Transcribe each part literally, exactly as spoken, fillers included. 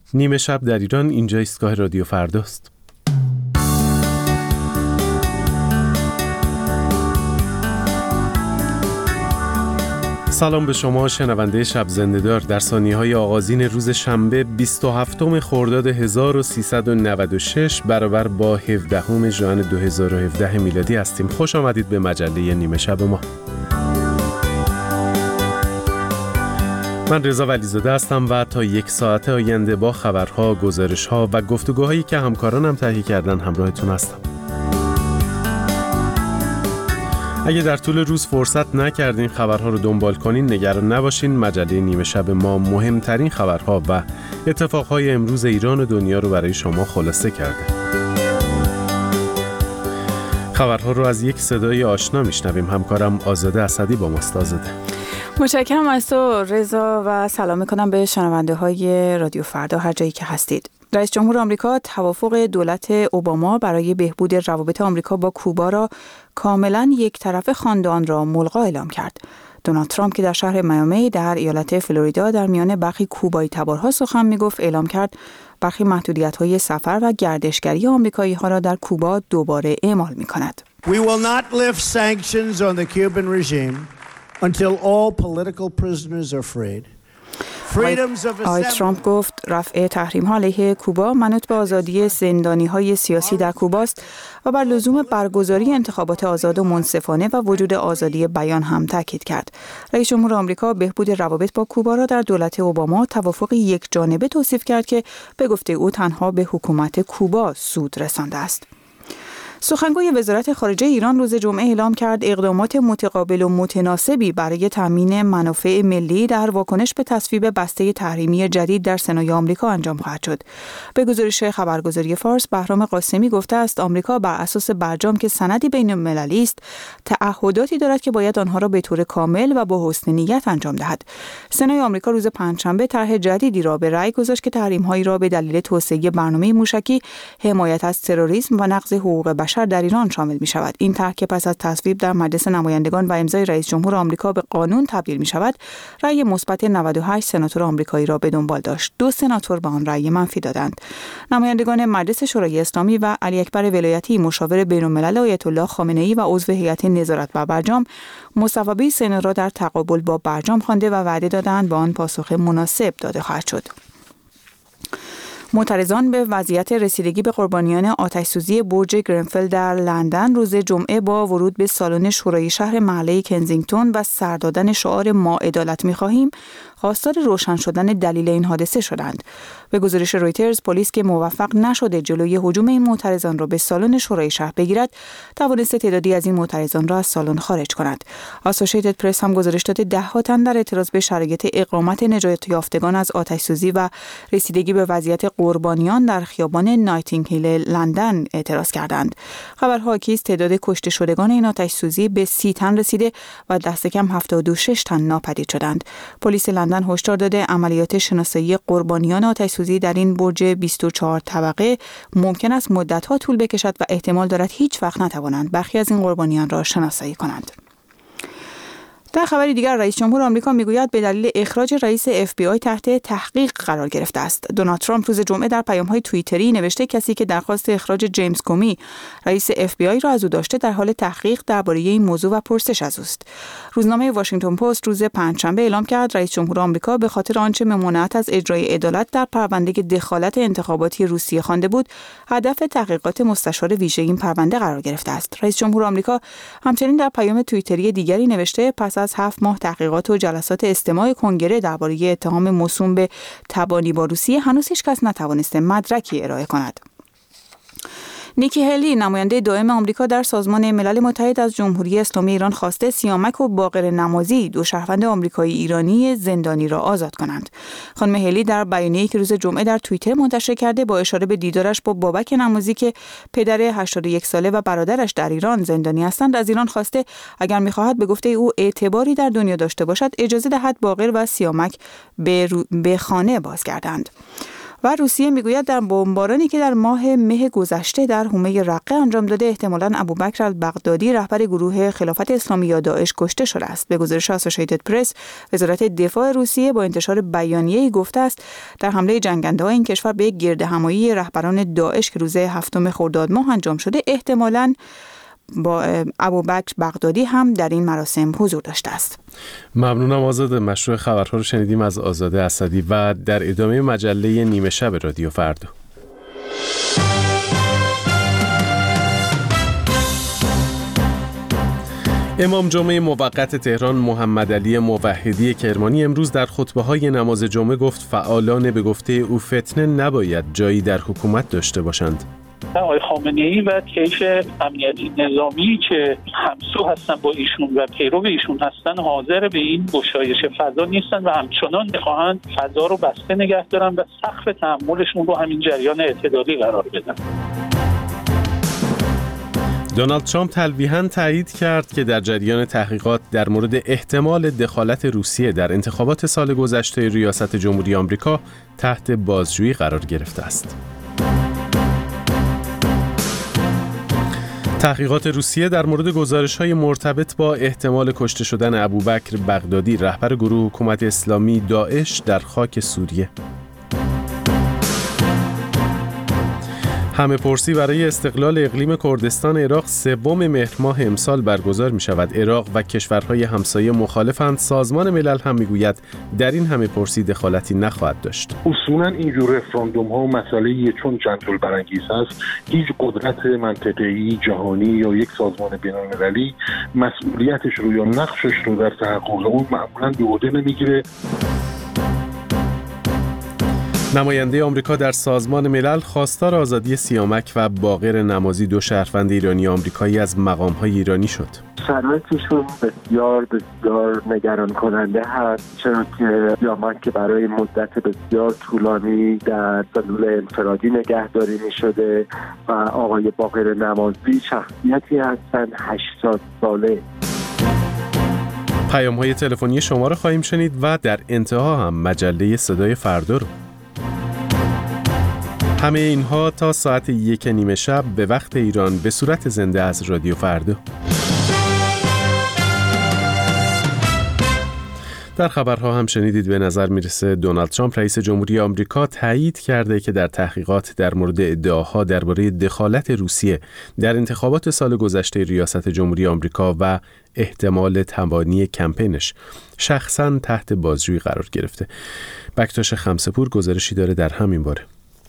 نیمه شب در ایران، اینجا ایستگاه رادیو فرداست. سلام به شما شنونده شب زنده‌دار. در ثانیه‌های آغازین روز شنبه بیست و هفتم خرداد هزار و سیصد و نود و شش برابر با هفدهم ژوئن دو هزار و هفده میلادی هستیم. خوش آمدید به مجله نیمه شب ما. من رضا ولیزاده هستم و تا یک ساعت آینده با خبرها، گزارش‌ها و گفتگوهایی که همکارانم تهیه کردن همراهتون هستم. اگه در طول روز فرصت نکردین خبرها رو دنبال کنین، نگران نباشین. مجله نیمه شب ما مهمترین خبرها و اتفاقهای امروز ایران و دنیا رو برای شما خلاصه کرده. خبرها رو از یک صدای آشنا میشنویم. همکارم آزاده اسدی با ماست. آزاده، متشکرم از تو رضا و سلام میکنم به شنونده های رادیو فردا هر جایی که هستید. رئیس جمهور آمریکا توافق دولت اوباما برای بهبود روابط آمریکا با کوبا را کاملا یک طرفه خواند و آن را ملغا اعلام کرد. دونالد ترامپ که در شهر میامی در ایالت فلوریدا در میان برخی کوبایی تبارها سخن میگفت، اعلام کرد برخی محدودیت‌های سفر و گردشگری آمریکایی‌ها را در کوبا دوباره اعمال می‌کند. We will not lift sanctions on the Cuban regime until all political prisoners are freed. آقای ترامپ گفت رفع تحریم‌ها علیه کوبا منوط به آزادی زندانی‌های سیاسی در کوباست و بر لزوم برگزاری انتخابات آزاد و منصفانه و وجود آزادی بیان هم تاکید کرد. رئیس جمهور آمریکا بهبود روابط با کوبا را در دولت اوباما توافق یک جانبه توصیف کرد که به گفته او تنها به حکومت کوبا سود رسانده است. سخنگوی وزارت خارجه ایران روز جمعه اعلام کرد اقدامات متقابل و متناسبی برای تامین منافع ملی در واکنش به تصویب بسته تحریمی جدید در سنای آمریکا انجام خواهد شد. به گزارش خبرگزاری فارس، بهرام قاسمی گفته است آمریکا بر اساس برجام که سندی بین‌المللی است، تعهداتی دارد که باید آنها را به طور کامل و با حسن نیت انجام دهد. سنای آمریکا روز پنجشنبه طرح جدیدی را به رأی گذاشت که تحریم‌هایی را به دلیل توسعه برنامه موشکی، حمایت از تروریسم و نقض حقوق بشر در ایران شامل می شود. این طرح که پس از تصویب در مجلس نمایندگان و امضای رئیس جمهور آمریکا به قانون تبدیل می شود، رأی مثبت نود و هشت سناتور آمریکایی را به دنبال داشت. دو سناتور به آن رأی منفی دادند. نمایندگان مجلس شورای اسلامی و علی اکبر ولایتی، مشاور بین‌الملل آیت الله خامنه‌ای و عضو هیئت نظارت بر برجام، مصوبه سنا را در تقابل با برجام خوانده و وعده دادند با آن پاسخ مناسب داده خواهد شد. معترضان به وضعیت رسیدگی به قربانیان آتش‌سوزی برج گرنفل در لندن روز جمعه با ورود به سالن شورای شهر محله کنزینگتون و سر دادن شعار ما عدالت می‌خواهیم، خواستار روشن شدن دلیل این حادثه شدند. به گزارش رویترز، پلیس که موفق نشده جلوی هجوم این معترضان را به سالن شورای شهر بگیرد، توانسته تعدادی از این معترضان را از سالن خارج کند. اسوسییتد پرس هم گزارش داده ده‌ها تن در اعتراض به شرایط اقامت نجات یافتگان از آتش‌سوزی و رسیدگی به وضعیت قربانیان در خیابان نایتینگهیل لندن اعتراض کردند. خبرها حاکی است تعداد کشته شدگان این آتش‌سوزی به سی تن رسیده و دست کم هفتاد و شش تن ناپدید شدند. پلیس لندن هشدار داده عملیات شناسایی قربانیان آتش‌سوزی در این برج بیست و چهار طبقه ممکن است مدت‌ها طول بکشد و احتمال دارد هیچ وقت نتوانند برخی از این قربانیان را شناسایی کنند. در خبری دیگر، رئیس جمهور آمریکا میگوید به دلیل اخراج رئیس اف بی آی تحت تحقیق قرار گرفته است. دونالد ترامپ روز جمعه در پیام‌های توییتری نوشته کسی که درخواست اخراج جیمز کومی رئیس اف بی آی را از او داشته در حال تحقیق درباره این موضوع و پرسش از اوست. روزنامه واشنگتن پست روز پنجشنبه اعلام کرد رئیس جمهور آمریکا به خاطر آنچه ممانعت از اجرای عدالت در پرونده دخالت انتخاباتی روسیه خوانده بود، هدف تحقیقات مستشار ویژه این پرونده قرار گرفته است. رئیس جمهور آمریکا همچنین در پیام توییتری دیگری نوشته پس از هفت ماه تحقیقات و جلسات استماع کنگره درباره اتهام موسوم به تبانی با روسیه، هنوز هیچ کس نتوانسته مدرکی ارائه کند. نیکی هلی، نماینده دائم آمریکا در سازمان ملل متحد، از جمهوری اسلامی ایران خواسته سیامک و باقر نمازی، دو شهروند آمریکایی ایرانی زندانی را آزاد کنند. خانم هلی در بیانیه‌ای که روز جمعه در توییتر منتشر کرده با اشاره به دیدارش با بابک نمازی که پدر هشتاد و یک ساله و برادرش در ایران زندانی هستند، از ایران خواسته اگر می‌خواهد به گفته او اعتباری در دنیا داشته باشد، اجازه دهد باقر و سیامک به, رو... به خانه بازگردند. و روسیه میگوید در بمبارانی که در ماه مه گذشته در حومه رقه انجام داده احتمالاً ابوبکر البغدادی رهبر گروه خلافت اسلامی یا داعش کشته شده است. به گزارش اسوسییتد پرس، وزارت دفاع روسیه با انتشار بیانیه‌ای گفته است در حمله جنگنده‌های این کشور به یک گردهمایی رهبران داعش که روز هفتم خرداد ماه انجام شده احتمالاً با ابوبکر بغدادی هم در این مراسم حضور داشته است. ممنونم آزاده. مشروع خبرها رو شنیدیم از آزاده اسدی و در ادامه مجله نیمه شب رادیو فردا. امام جمعه موقت تهران محمد علی موحدی کرمانی امروز در خطبه‌های نماز جمعه گفت فعالان به گفته او فتنه نباید جایی در حکومت داشته باشند. آقای خامنه‌ای و طیف امنیتی نظامی که همسو هستن با ایشون و پیرو ایشون هستن حاضر به این گشایش فضا نیستن و همچنان می‌خواهند فضا رو بسته نگه دارن و سقف تحملشون رو همین جریان اعتدالی قرار بدن. دونالد ترامپ تلویحاً تایید کرد که در جریان تحقیقات در مورد احتمال دخالت روسیه در انتخابات سال گذشته ریاست جمهوری آمریکا تحت بازجویی قرار گرفته است. تحقیقات روسیه در مورد گزارش‌های مرتبط با احتمال کشته شدن ابوبکر بغدادی رهبر گروه حکومت اسلامی داعش در خاک سوریه. همه پرسی برای استقلال اقلیم کردستان عراق سوم مهر ماه امسال برگزار می شود. عراق و کشورهای همسایه مخالفند. سازمان ملل هم می گوید در این همه پرسی دخالتی نخواهد داشت. اصولاً اینجور رفراندوم ها مسئله چون جنجال برانگیز است، هیچ قدرت منطقه‌ای جهانی یا یک سازمان بین‌المللی مسئولیتش رو یا نقشش رو در تحقق اون معمولاً به عهده نمیگیره. نماینده آمریکا در سازمان ملل خواستار آزادی سیامک و باقر نمازی دو شهروند ایرانی آمریکایی از مقام‌های ایرانی شد. شرایطشون بسیار بسیار نگران کننده هست، چرا که سیامک که برای مدت بسیار طولانی در سلول انفرادی نگهداری می شده و آقای باقر نمازی شخصیتی هستند هشتاد ساله. پیام‌های تلفنی شما رو خواهیم شنید و در انتها هم مجله صدای فردا رو. همه اینها تا ساعت یک نیمه شب به وقت ایران به صورت زنده از رادیو فردا. در خبرها هم شنیدید به نظر میرسه دونالد ترامپ رئیس جمهوری آمریکا تایید کرده که در تحقیقات در مورد ادعاها درباره دخالت روسیه در انتخابات سال گذشته ریاست جمهوری آمریکا و احتمال تبانی کمپینش شخصاً تحت بازجویی قرار گرفته. بکتاش خمسه‌پور گزارشی داره در همین باره.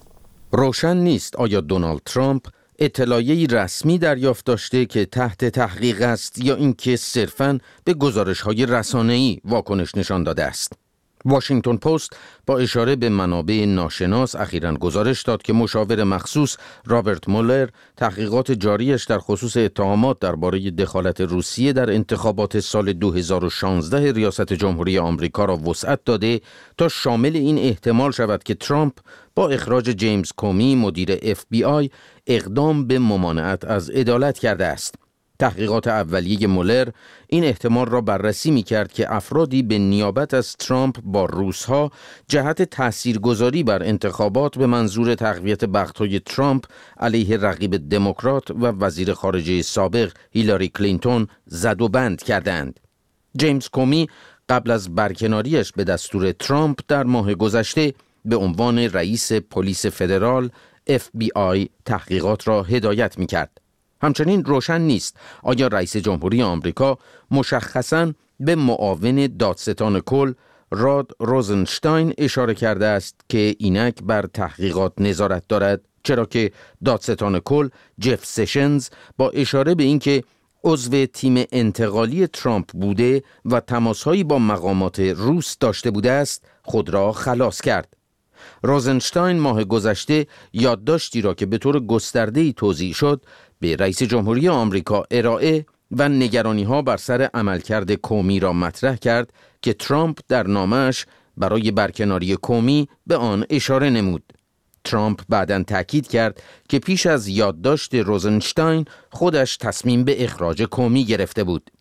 روشن نیست آیا دونالد ترامپ اطلاعیه‌ای رسمی دریافت داشته که تحت تحقیق است یا اینکه صرفاً به گزارش‌های رسانه‌ای واکنش نشان داده است. واشنگتن پست با اشاره به منابع ناشناس اخیراً گزارش داد که مشاور مخصوص رابرت مولر تحقیقات جاریش در خصوص اتهامات درباره دخالت روسیه در انتخابات سال دو هزار و شانزده ریاست جمهوری آمریکا را وسعت داده تا شامل این احتمال شود که ترامپ با اخراج جیمز کومی مدیر اف بی آی اقدام به ممانعت از عدالت کرده است. تحقیقات اولیه مولر این احتمال را بررسی می کرد که افرادی به نیابت از ترامپ با روس‌ها جهت تاثیرگذاری بر انتخابات به منظور تقویت بخت‌های ترامپ علیه رقیب دموکرات و وزیر خارجه سابق هیلاری کلینتون زد و بند کردند. جیمز کومی قبل از برکناریش به دستور ترامپ در ماه گذشته به عنوان رئیس پلیس فدرال اف بی آی تحقیقات را هدایت می کرد. همچنین روشن نیست آیا رئیس جمهوری آمریکا مشخصاً به معاون دادستان کل راد روزنشتاین اشاره کرده است که اینک بر تحقیقات نظارت دارد، چرا که دادستان کل جف سشنز با اشاره به اینکه عضو تیم انتقالی ترامپ بوده و تماسهایی با مقامات روس داشته بوده است خود را خلاص کرد. روزنشتاین ماه گذشته یادداشتی را که به طور گسترده‌ای توزیع شد به رئیس جمهوری آمریکا ارائه و نگرانی‌ها بر سر عملکرد کومی را مطرح کرد که ترامپ در نامه‌اش برای برکناری کومی به آن اشاره نمود. ترامپ بعداً تأکید کرد که پیش از یادداشت روزنشتاین خودش تصمیم به اخراج کومی گرفته بود.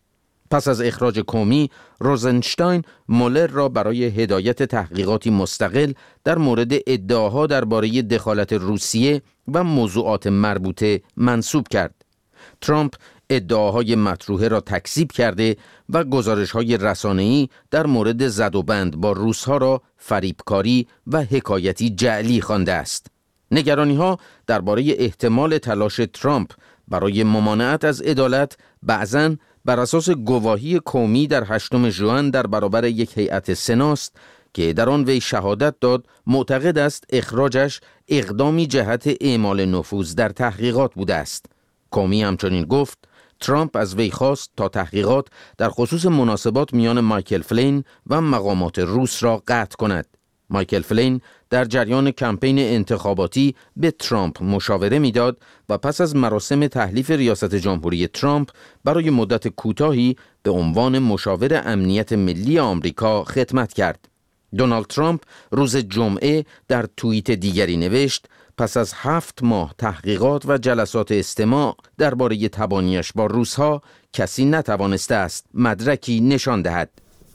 پس از اخراج کومی، روزنشتاین مولر را برای هدایت تحقیقاتی مستقل در مورد ادعاها درباره دخالت روسیه و موضوعات مربوطه منصوب کرد. ترامپ ادعاهای مطروحه را تکذیب کرده و گزارش‌های رسانه‌ای در مورد زد و بند با روس‌ها را فریبکاری و حکایتی جعلی خوانده است. نگرانی‌ها درباره احتمال تلاش ترامپ برای ممانعت از عدالت بعضاً بر اساس گواهی کومی در هشتم ژوئن در برابر یک هیئت سناست که در آن وی شهادت داد معتقد است اخراجش اقدامی جهت اعمال نفوذ در تحقیقات بوده است. کومی همچنین گفت ترامپ از وی خواست تا تحقیقات در خصوص مناسبات میان مایکل فلین و مقامات روس را قطع کند. مایکل فلین در جریان کمپین انتخاباتی به ترامپ مشاوره میداد و پس از مراسم تحلیف ریاست جمهوری ترامپ برای مدت کوتاهی به عنوان مشاور امنیت ملی آمریکا خدمت کرد. دونالد ترامپ روز جمعه در توییت دیگری نوشت پس از هفت ماه تحقیقات و جلسات استماع درباره تبانیش با روس‌ها کسی نتوانسته است مدرکی نشان دهد.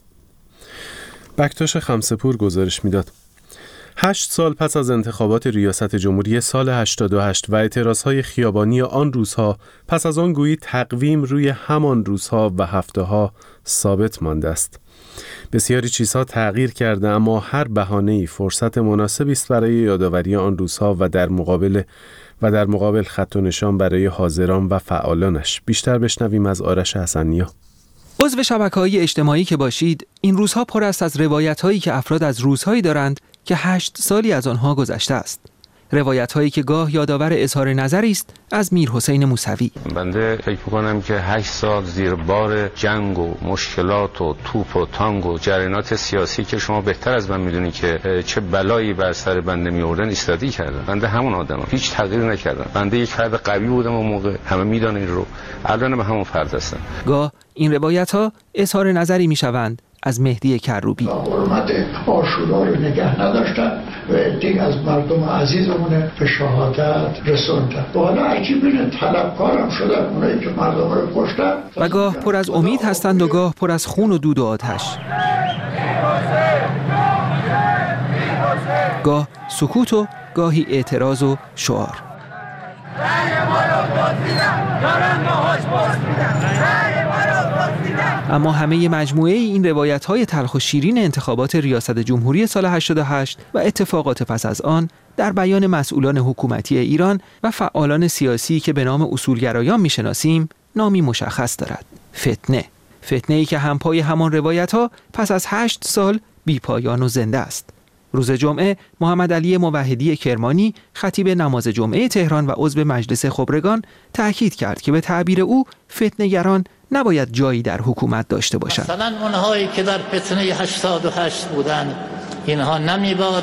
بکتاش خمسه‌پور گزارش میداد. هشت سال پس از انتخابات ریاست جمهوری سال هشتاد و هشت و اعتراضهای خیابانی آن روزها، پس از آن گویی تقویم روی همان روزها و هفته‌ها ثابت مانده است. بسیاری چیزها تغییر کرده، اما هر بهانه‌ای فرصت مناسبی است برای یادآوری آن روزها و در مقابل و در مقابل خط و نشان برای حاضران و فعالانش. بیشتر بشنویم از آرش حسن‌نیا. عضو شبکه‌های اجتماعی که باشید، این روزها پر است از روایت‌هایی که افراد از روزهایی دارند که هشت سالی از آنها گذشته است. روایت‌هایی که گاه یادآور اظهار نظری است از میرحسین موسوی. بنده فکر می‌کنم که هشت سال زیر بار جنگ و مشکلات و توپ و تانگ و جریانات سیاسی که شما بهتر از من می‌دونید که چه بلایی بر سر بنده می‌آوردن ایستادگی کردم. بنده همون آدمم، هیچ تغییری نکردم. بنده یک فرد قوی بودم اون موقع، همه می‌دونن این رو. الان به همون فرد هستم. گاه این روایت‌ها اظهار نظری می‌شوند از مهدی کروبی. حرمت عاشورا رو نگه نداشتن و عده‌ای از مردم عزیزمون به شهادت رسوندن. و حالا عجیب اینه طلبکارم شدن اونایی که مردم رو کشتن. و گاه پر از امید هستند و گاه پر از خون و دود و آتش. گاه سکوت و گاهی اعتراض و شعار. اما همه مجموعه این روایت‌های تلخ و شیرین انتخابات ریاست جمهوری سال هشتاد و هشت و اتفاقات پس از آن در بیان مسئولان حکومتی ایران و فعالان سیاسی که به نام اصولگرایان می‌شناسیم نامی مشخص دارد: فتنه. فتنه‌ای که همپای همان روایت‌ها پس از هشت سال بی‌پایان و زنده است. روز جمعه محمد علی موحدی کرمانی خطیب نماز جمعه تهران و عضو مجلس خبرگان تأکید کرد که به تعبیر او فتنه‌گران نباید جایی در حکومت داشته باشند. مثلا اونهایی که در فتنه هشتاد و هشت بودند، اینها نمیباد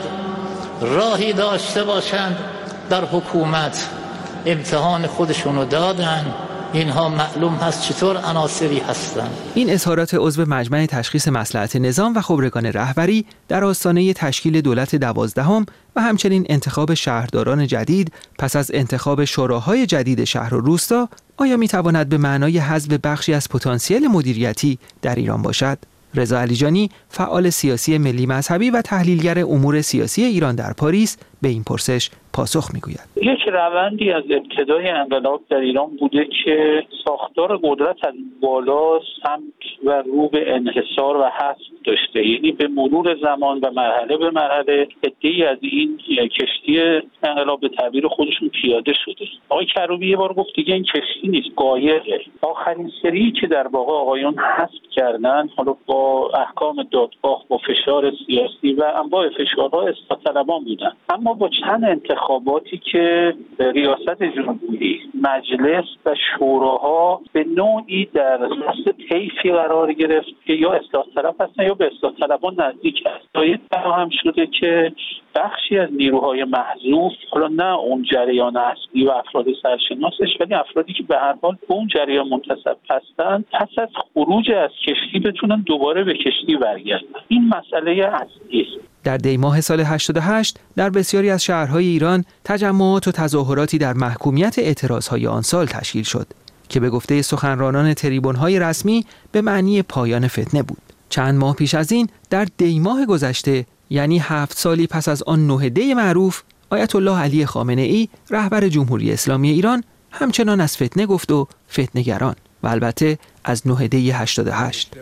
راهی داشته باشند در حکومت. امتحان خودشونو دادن، اینها معلوم هست چطور عناصری هستند. این اظهارات عضو مجمع تشخیص مصلحت نظام و خبرگان رهبری در آستانه تشکیل دولت دوازدهم و همچنین انتخاب شهرداران جدید پس از انتخاب شوراهای جدید شهر و روستا آیا میتواند به معنای حذف بخشی از پتانسیل مدیریتی در ایران باشد؟ رضا علیجانی، فعال سیاسی ملی مذهبی و تحلیلگر امور سیاسی ایران در پاریس، به این پرسش پاسخ میگوید. یک روندی از ابتدای انقلاب در ایران بوده که ساختار قدرت از بالا سمت و رو به انحصار و حذف داشته، یعنی به مرور زمان و مرحله به مرحله عده‌ای از این کشتی انقلاب به تعبیر خودشون پیاده شده. آقای کروبی یه بار گفت دیگه این کشتی نیست، قایقه. آخرین سری که در واقع آقایون حذف کردن، حالا با احکام دادگاه، با فشار سیاسی و انواع فشارها اصلاح طلبان بودن، اما با چند انتخاباتی که ریاست جمهوری، مجلس و شوراها به نوعی در دست طیفی قرار گرفت که یا اصلاح طلب هستن یا به اصلاح طلبان نزدیک هست. باید فراهم شده که بخشی از نیروهای محذوف، حالا نه اون جریان اصلی و افراد سرشناسش، ولی افرادی که به هر حال به اون جریان منتسب هستند، پس از خروج از کشتی بتونن دوباره به کشتی برگردن. این مسئله اصلی است. در دی ماه سال هشتاد و هشت در بسیاری از شهرهای ایران تجمعات و تظاهراتی در محکومیت اعتراضهای آن سال تشکیل شد. که به گفته سخنرانان تریبون‌های رسمی به معنی پایان فتنه بود. چند ماه پیش از این در دی ماه گذشته، یعنی هفت سالی پس از آن نه دی معروف، آیت الله علی خامنه ای رهبر جمهوری اسلامی ایران همچنان از فتنه گفت و فتنه‌گران و البته از نه دی هشتاد و هشت.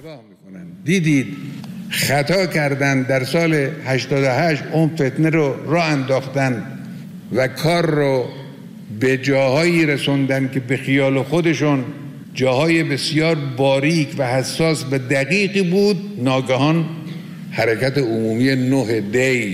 دیدید خطا کردن در سال هشتاد و هشت، اون فتنه رو راه انداختن و کار رو به جاهایی رسوندن که به خیال خودشون جاهای بسیار باریک و حساس و دقیقی بود. ناگهان حرکت عمومی نه دی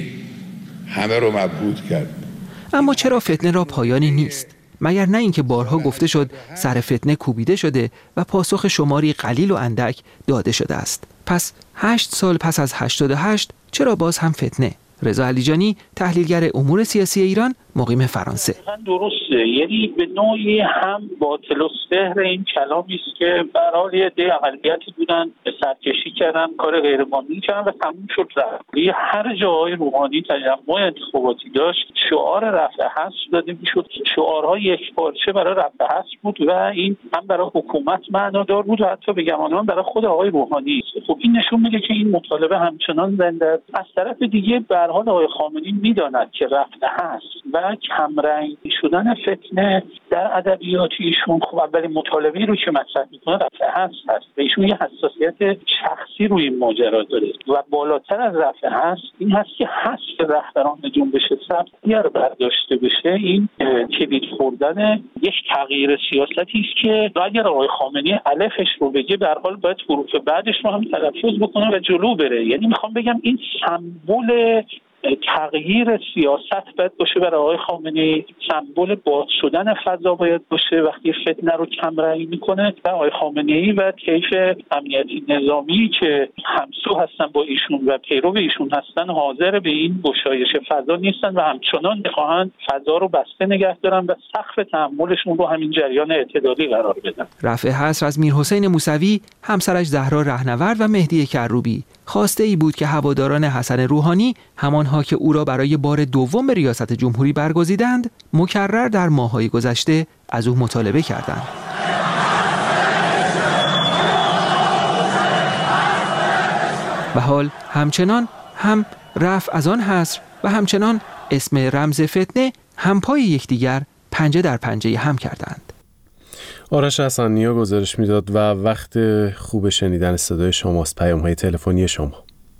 همه رو مبهوت کرد. اما چرا فتنه را پایانی نیست؟ مگر نه اینکه بارها گفته شد سر فتنه کوبیده شده و پاسخ شماری قلیل و اندک داده شده است. پس هشت سال پس از هشتاد و هشت چرا باز هم فتنه؟ رضا علیجانی، تحلیلگر امور سیاسی ایران، مقیم فرانسه. درسته، یعنی به نوعی هم باطل و سحر این کلامی است که به هر حال یه عده اقلیتی بودن سرکشی کردن، کار غیرقانونی کردن و تموم شد رفت. هر جای روحانی تجمع انتخاباتی داشت شعار رفع حصر داده میشد که شعارهای یک پارچه برای رفع حصر بود و این هم برای حکومت معنادار بود و حتی به گمان برای خود آقای روحانی. خب این نشون میده که این مطالبه همچنان زنده است. از طرف دیگه به هر حال آقای خامنه‌ای میداند که رفع حصر و کمرنگ شدن فتنه در ادبیات ایشون خب اولین مطالبه‌ای رو که مطرح میکنه رفع حصر هست و ایشون یه حساسیت شخصی روی این ماجرا داره و بالاتر از رفع حصر این هست که حذف رهبران جنبش سبز دیگر برداشته بشه. این کلید خوردن یک تغییر سیاستی است که اگر آقای خامنه‌ای الفش رو بگه به هر حال باید حروف بعدش رو هم تلفظ بکنه و جلو بره. یعنی میخوام بگم این سمبل تغییر سیاست باید باشه برای آقای خامنه‌ای، سمبل باز شدن فضا باید باشه وقتی فتنه رو کم رأی میکنه و آقای خامنه‌ای و طیف امنیتی نظامی که همسو هستن با ایشون و پیرو ایشون هستن حاضر به این گشایش فضا نیستن و همچنان میخواهند فضا رو بسته نگه دارن و سقف تحملشون رو همین جریان اعتدالی قرار بدن. رفع حصر از میرحسین موسوی، همسرش زهرا رهنورد و مهدی کروبی خواسته ای بود که هواداران حسن روحانی، همانها که او را برای بار دوم به ریاست جمهوری برگزیدند، مکرر در ماه‌های گذشته از او مطالبه کردند. و حال همچنان هم رفع از آن حصر و همچنان اسم رمز فتنه همپای یکدیگر پنجه در پنجه هم کردند. آرش حسن‌نیا گزارش میداد و وقت خوب شنیدن صدای شماست. پیام‌های تلفنی شما.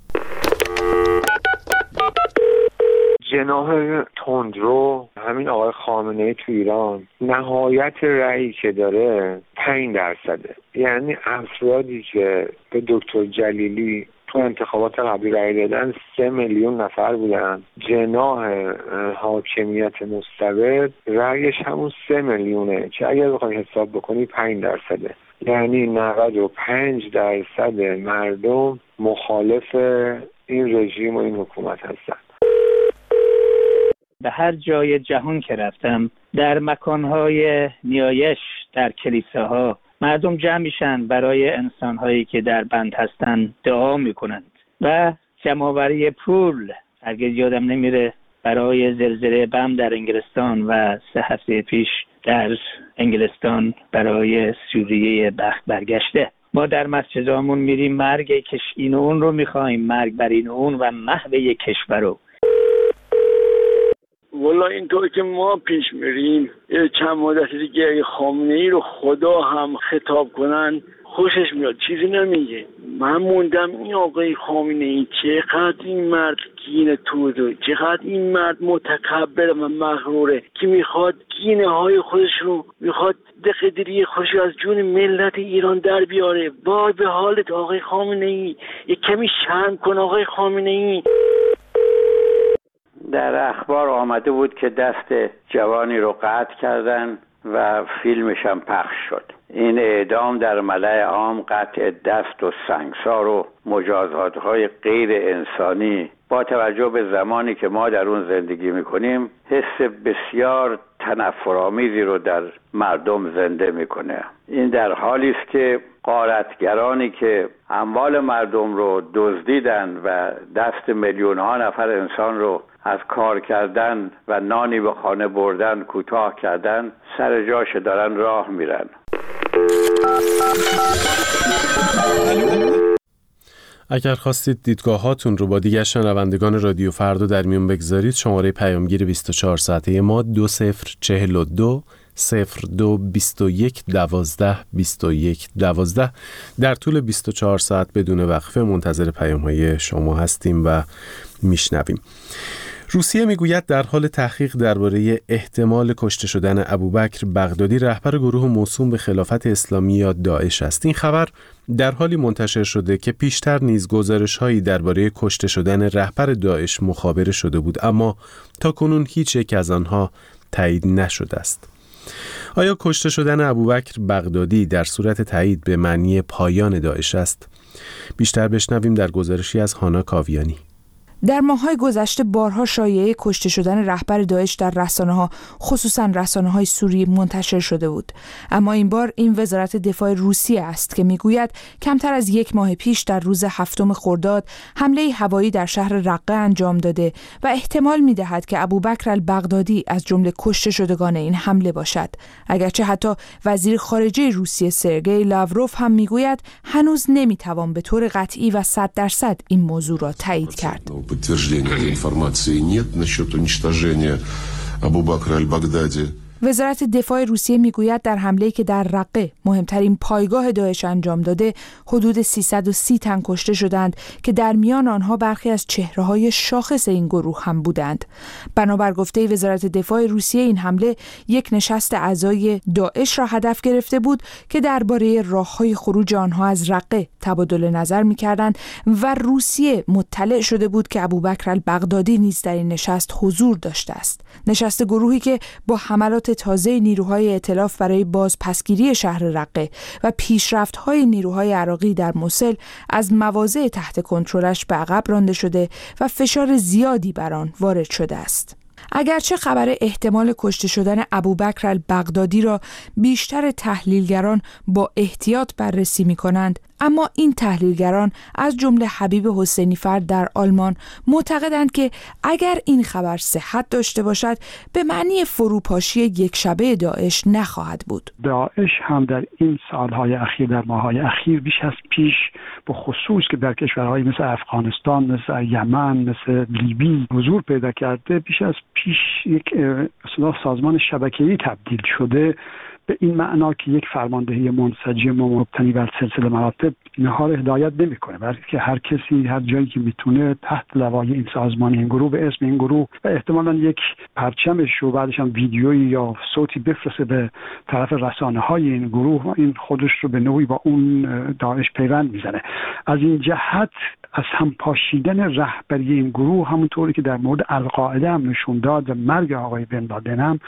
جناح تندرو همین آقای خامنه‌ای تو ایران نهایت رأیی که داره پنج درصده. یعنی افرادی که به دکتر جلیلی تو انتخابات قبلی رأی دادن سه میلیون نفر بودن، جناح حاکمیت مستبد رأیش همون سه میلیونه که اگر بخوای حساب بکنی پنج درصده. یعنی نود و پنج درصد مردم مخالف این رژیم و این حکومت هستن. به هر جای جهان که رفتم، در مکانهای نیایش، در کلیساها مردم جمع میشن برای انسانهایی که در بند هستن دعا میکنند و جمع‌آوری پول هرگز یادم نمیره برای زلزله بم در انگلستان و سه هفته پیش در انگلستان برای سوریه بخت برگشته. ما در مسجدامون میریم مرگ کش این و اون رو میخوایم، مرگ بر این و اون و محو یک کشور رو. والا اینطور که ما پیش میریم چند مدت دیگه خامنه‌ای رو خدا هم خطاب کنن خوشش میاد، چیزی نمیگه. من موندم این آقای خامنه‌ای چقدر این مرد کینه توده، چقدر این مرد متکبر و مغروره که میخواد کینه های خودش رو، میخواد دقیقی خودش از جون ملت ایران در بیاره. وای به حالت آقای خامنه‌ای، یک کمی شرم کن آقای خامنه‌ای. در اخبار آمده بود که دست جوانی رو قطع کردن و فیلمش هم پخش شد. این اعدام در ملأ عام، قطع دست و سنگسار و مجازات‌های غیر انسانی با توجه به زمانی که ما در اون زندگی می‌کنیم حس بسیار تنفرآمیزی رو در مردم زنده می‌کنه. این در حالی است که غارتگرانی که اموال مردم رو دزدیدن و دست میلیون‌ها نفر انسان رو از کار کردن و نانی به خانه بردن کوتاه کردن، سر جاش دارن راه میرن. اگر خواستید دیدگاهاتون رو با دیگر شنوندگان رادیو فردا در میون بگذارید، شماره پیامگیر بیست و چهار ساعته ما دو صفر چهل و دو صفر دو بیست و یک دوازده بیست و یک دوازده. در طول بیست و چهار ساعت بدون وقفه منتظر پیام‌های شما هستیم و میشنویم. روسیه میگوید در حال تحقیق درباره احتمال کشته شدن ابوبکر بغدادی، رهبر گروه موسوم به خلافت اسلامی یا داعش است. این خبر در حالی منتشر شده که پیشتر نیز گزارش‌هایی درباره کشته شدن رهبر داعش مخابره شده بود، اما تاکنون هیچ یک از آنها تایید نشده است. آیا کشته شدن ابوبکر بغدادی در صورت تایید به معنی پایان داعش است؟ بیشتر بشنویم در گزارشی از هانا کاویانی. در ماه‌های گذشته بارها شایعه کشته شدن رهبر داعش در رسانه‌ها، خصوصاً رسانه‌های سوریه منتشر شده بود. اما این بار این وزارت دفاع روسیه است که میگوید کمتر از یک ماه پیش در روز هفتم خرداد حمله هوایی در شهر رقه انجام داده و احتمال می‌دهد که ابوبکر البغدادی از جمله کشته شدگان این حمله باشد. اگرچه حتی وزیر خارجه روسیه سرگئی لاوروف هم میگوید هنوز نمی‌توان به طور قطعی و صد درصد این موضوع را تایید کرد. Подтверждения этой информации нет насчет уничтожения Абу-Бакра аль-Багдadi. وزارت دفاع روسیه میگوید در حمله‌ای که در رقه، مهمترین پایگاه داعش انجام داده، حدود سیصد و سی تن کشته شدند که در میان آنها برخی از چهره‌های شاخص این گروه هم بودند. بنابر گفته وزارت دفاع روسیه این حمله یک نشست اعضای داعش را هدف گرفته بود که درباره راه‌های خروج آنها از رقه تبادل نظر می‌کردند و روسیه مطلع شده بود که ابوبکر البغدادی نیز در این نشست حضور داشته است. نشست گروهی که با حملات تازه نیروهای ائتلاف برای بازپسگیری شهر رقه و پیشرفت‌های نیروهای عراقی در موصل از مواضع تحت کنترلش به عقب رانده شده و فشار زیادی بر آن وارد شده است. اگرچه خبر احتمال کشته شدن ابوبکر البغدادی را بیشتر تحلیلگران با احتیاط بررسی می‌کنند، اما این تحلیلگران از جمله حبیب حسینی فرد در آلمان معتقدند که اگر این خبر صحت داشته باشد به معنی فروپاشی یک شبه داعش نخواهد بود. داعش هم در این سالهای اخیر، در ماه‌های اخیر بیش از پیش، به خصوص که در کشورهای مثل افغانستان، مثل یمن، مثل لیبی حضور پیدا کرده، بیش از پیش یک اصطلاح سازمان شبکه‌ای تبدیل شده، به این معنا که یک فرماندهی منسجم و مبتنی بر سلسله مراتب اینها رو هدایت نمی‌کنه، بلکه هر کسی هر جایی که میتونه تحت لوای این سازمان، این گروه، به اسم این گروه و احتمالاً یک پرچمش و بعدش هم ویدیویی یا صوتی بفرسته به طرف رسانه‌های این گروه، این خودش رو به نوعی با اون داعش پیوند میزنه. از این جهت از هم پاشیدن رهبری این گروه، همونطوری که در مورد القاعده هم نشون داد و مرگ آقای بن لادن هم،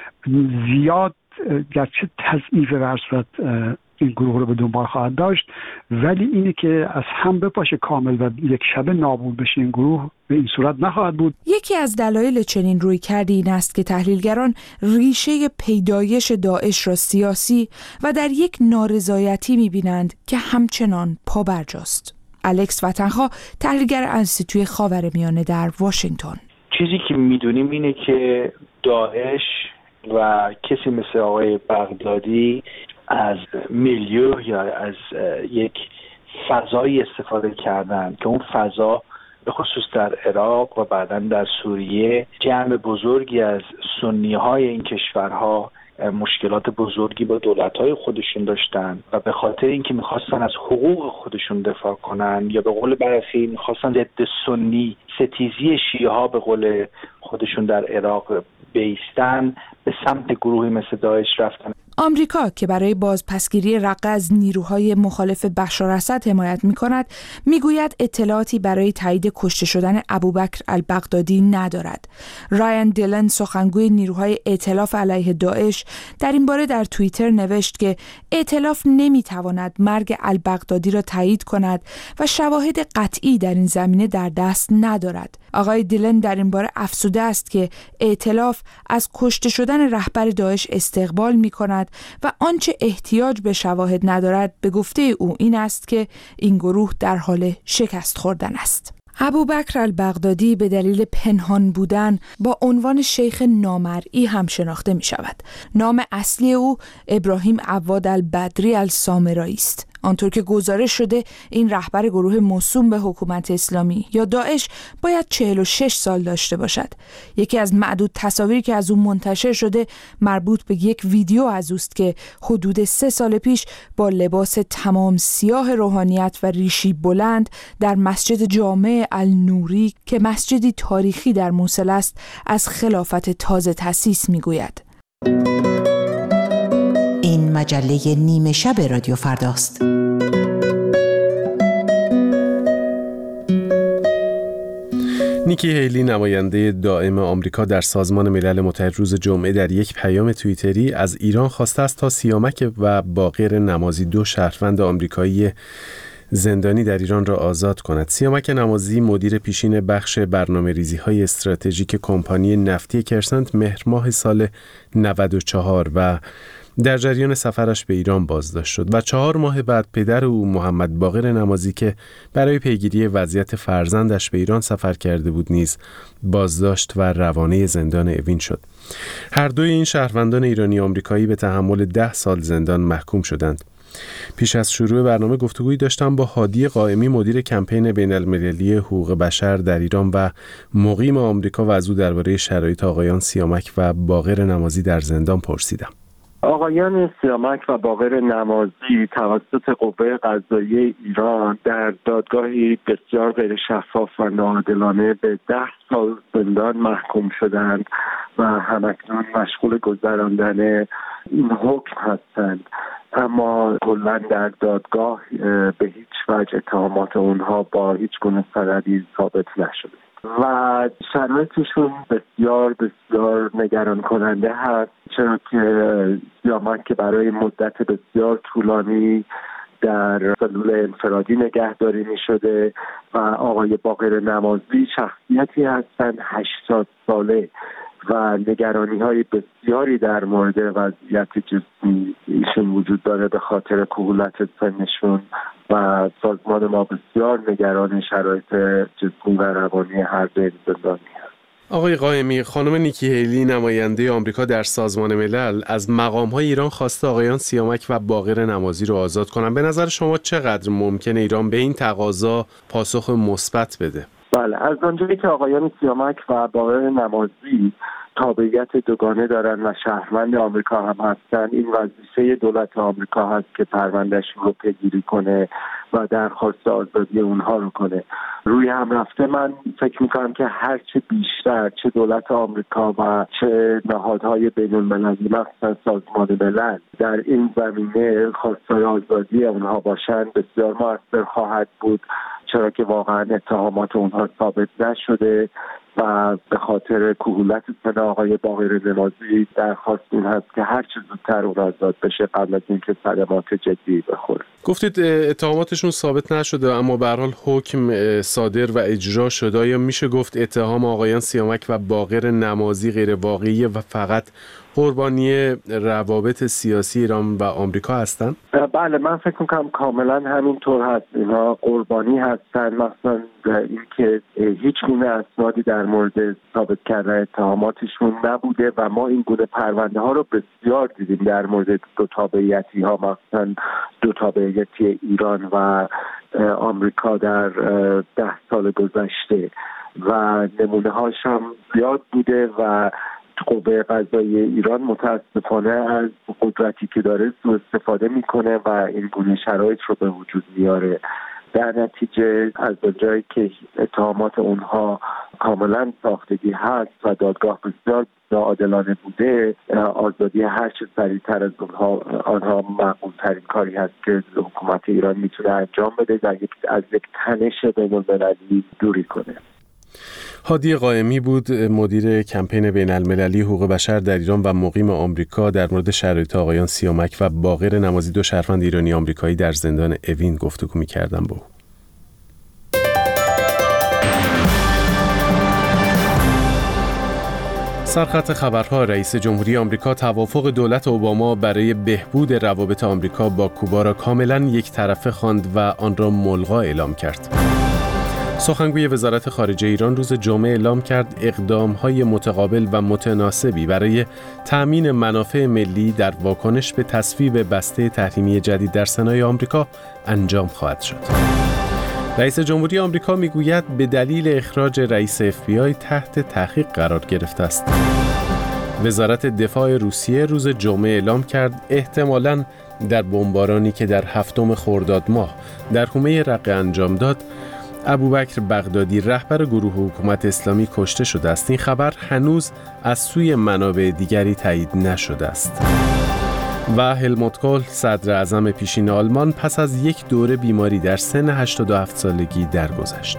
زیاد گرچه تضعیف به هر صورت این گروه رو به دنبال خواهد داشت، ولی اینی که از هم بپاشه کامل و یک شبه نابود بشه این گروه به این صورت نخواهد بود. یکی از دلایل چنین رویکردی این است که تحلیلگران ریشه پیدایش داعش را سیاسی و در یک نارضایتی می‌بینند که همچنان پابرجاست. الکس وطنخواه، تحلیلگر انستیتوی خاورمیانه در واشنگتن: چیزی که می‌دونیم اینه که داعش و کسی مثل آقای بغدادی از میلیو یا از یک فضایی استفاده کردن که اون فضا به خصوص در عراق و بعداً در سوریه جمع بزرگی از سنی های این کشورها مشکلات بزرگی با دولت‌های خودشون داشتن و به خاطر اینکه می‌خواستن از حقوق خودشون دفاع کنن، یا به قول برخی می‌خواستن ضد سنی ستیزی شیعه‌ها به قول خودشون در عراق بیستن، به سمت گروهی مثل داعش رفتن. آمریکا که برای بازپسگیری رقه از نیروهای مخالف بشار اسد حمایت می‌کند، میگوید اطلاعاتی برای تایید کشته شدن ابوبکر البغدادی ندارد. رایان دیلن، سخنگوی نیروهای ائتلاف علیه داعش، در این باره در توییتر نوشت که ائتلاف نمی‌تواند مرگ البغدادی را تایید کند و شواهد قطعی در این زمینه در دست ندارد. آقای دیلن در این باره افسوده است که ائتلاف از کشته شدن رهبر داعش استقبال می‌کند و آنچه احتیاج به شواهد ندارد. به گفته او این است که این گروه در حال شکست خوردن است. ابوبکر البغدادی به دلیل پنهان بودن با عنوان شیخ نامرئی هم شناخته می شود. نام اصلی او ابراهیم عواد البدری السامرایی است. آنطور که گزارش شده این رهبر گروه موسوم به حکومت اسلامی یا داعش باید چهل و شش سال داشته باشد. یکی از معدود تصاویری که از او منتشر شده مربوط به یک ویدیو از اوست که حدود سه سال پیش با لباس تمام سیاه روحانیت و ریشی بلند در مسجد جامع النوری که مسجدی تاریخی در موصل است از خلافت تازه تأسیس میگوید. این مجله نیمه شب رادیو فرداست. نیکی هیلی نماینده دائم آمریکا در سازمان ملل متحد روز جمعه در یک پیام توییتری از ایران خواسته است تا سیامک و باقر نمازی دو شهروند آمریکایی زندانی در ایران را آزاد کند. سیامک نمازی مدیر پیشین بخش برنامه‌ریزی‌های استراتژیک کمپانی نفتی کرسنت مهر ماه سال نود و چهار و در جریان سفرش به ایران بازداشت شد و چهار ماه بعد پدر او محمد باقر نمازی که برای پیگیری وضعیت فرزندش به ایران سفر کرده بود نیز بازداشت و روانه زندان اوین شد. هر دوی این شهروندان ایرانی آمریکایی به تحمل ده سال زندان محکوم شدند. پیش از شروع برنامه گفتگویی داشتم با هادی قائمی مدیر کمپین بین المللی حقوق بشر در ایران و مقیم آمریکا و از او درباره شرایط آقایان سیامک و باقر نمازی در زندان پرسیدم. آقایان سیامک و باقر نمازی توسط قوه قضاییه ایران در دادگاهی بسیار غیر شفاف و ناعادلانه به ده سال زندان محکوم شدند و همکنون مشغول گذراندن این حکم هستند. اما کلاً در دادگاه به هیچ وجه اتهامات اونها با هیچ گونه سندی ثابت نشده و شرایطشون بسیار بسیار نگران کننده هست، چرا که سیامک که برای مدت بسیار طولانی در سلول انفرادی نگهداری می شده و آقای باقر نمازی شخصیتی هستند هشتاد ساله و نگرانی های بسیاری در مورد وضعیت جسمی ایشون وجود داره به خاطر کهولت سنشون و سازمان ما بسیار نگران شرایط جسمی و روانی هر دو زندانی هست. آقای قائمی، خانم نیکی هیلی نماینده آمریکا در سازمان ملل از مقام‌های ایران خواسته آقایان سیامک و باقر نمازی رو آزاد کنن. به نظر شما چقدر ممکنه ایران به این تقاضا پاسخ مثبت بده؟ بله، از آنجایی که آقایان سیامک و باقر نمازی تابعیت دوگانه دارن و شهروند آمریکا هم هستن، این وظیفه دولت آمریکا هست که پروندهشون رو پیگیری کنه و درخواست آزادی اونها رو کنه. روی هم رفته من فکر میکنم که هرچه بیشتر چه دولت آمریکا و چه نهادهای بین المللی مخصوصا سازمان ملل در این زمینه خواستار آزادی اونها باشن بسیار مؤثر خواهد بود، چرا که واقعا اتهامات اونها ثابت نشده و به خاطر کهولت سن آقای باقر نمازی درخواست این هست که هر چه زودتر اون آزاد بشه قبل از اینکه صدمات جدی بخوره. گفتید اتهاماتشون ثابت نشده اما به هر حال حکم صادر و اجرا شده. یا میشه گفت اتهام آقایان سیامک و باقر نمازی غیر واقعیه و فقط قربانی روابط سیاسی ایران و آمریکا هستن؟ بله، من فکر میکنم کاملا همینطور هست. اینا قربانی هستن، مثلا اینکه هیچ گونه اسنادی در مورد ثابت کردن اتهاماتشون نبوده و ما این گونه پرونده ها رو بسیار دیدیم در مورد دو تابعیتی ها، مثلا دو تابعیتی ایران و آمریکا در ده سال گذشته و نمونه هاش هم زیاد بوده و قوه قضاییه ایران متاسفانه از قدرتی که داره سوء استفاده میکنه و این گونه شرایط رو به وجود میاره. در نتیجه از اونجایی که اتهامات اونها کاملا ساختگی هست و دادگاه بسیار ناعادلانه بوده، آزادی هر چه سریعتر از اونها آنها معقول ترین کاری هست که حکومت ایران میتونه انجام بده و از یک تنش بین المللی دوری کنه. هادی قائمی بود مدیر کمپین بین المللی حقوق بشر در ایران و مقیم آمریکا در مورد شرایط آقایان سیامک و باقر نمازی دو شهروند ایرانی آمریکایی در زندان اوین گفتگو می‌کردم با او. سرخط خبرها: رئیس جمهوری آمریکا توافق دولت اوباما برای بهبود روابط آمریکا با کوبا را کاملا یک طرفه خواند و آن را ملغا اعلام کرد. سخنگوی وزارت خارجه ایران روز جمعه اعلام کرد اقدام‌های متقابل و متناسبی برای تأمین منافع ملی در واکنش به تصویب بسته تحریمی جدید در سنای آمریکا انجام خواهد شد. رئیس جمهوری آمریکا میگوید به دلیل اخراج رئیس اف بی آی تحت تحقیق قرار گرفته است. وزارت دفاع روسیه روز جمعه اعلام کرد احتمالاً در بمبارانی که در هفتم خرداد ماه در حومه رقه انجام داد، ابوبکر بغدادی رهبر گروه حکومت اسلامی کشته شده است. این خبر هنوز از سوی منابع دیگری تایید نشده است. و هلموت کول صدر اعظم پیشین آلمان پس از یک دوره بیماری در سن هشتاد و هفت سالگی درگذشت.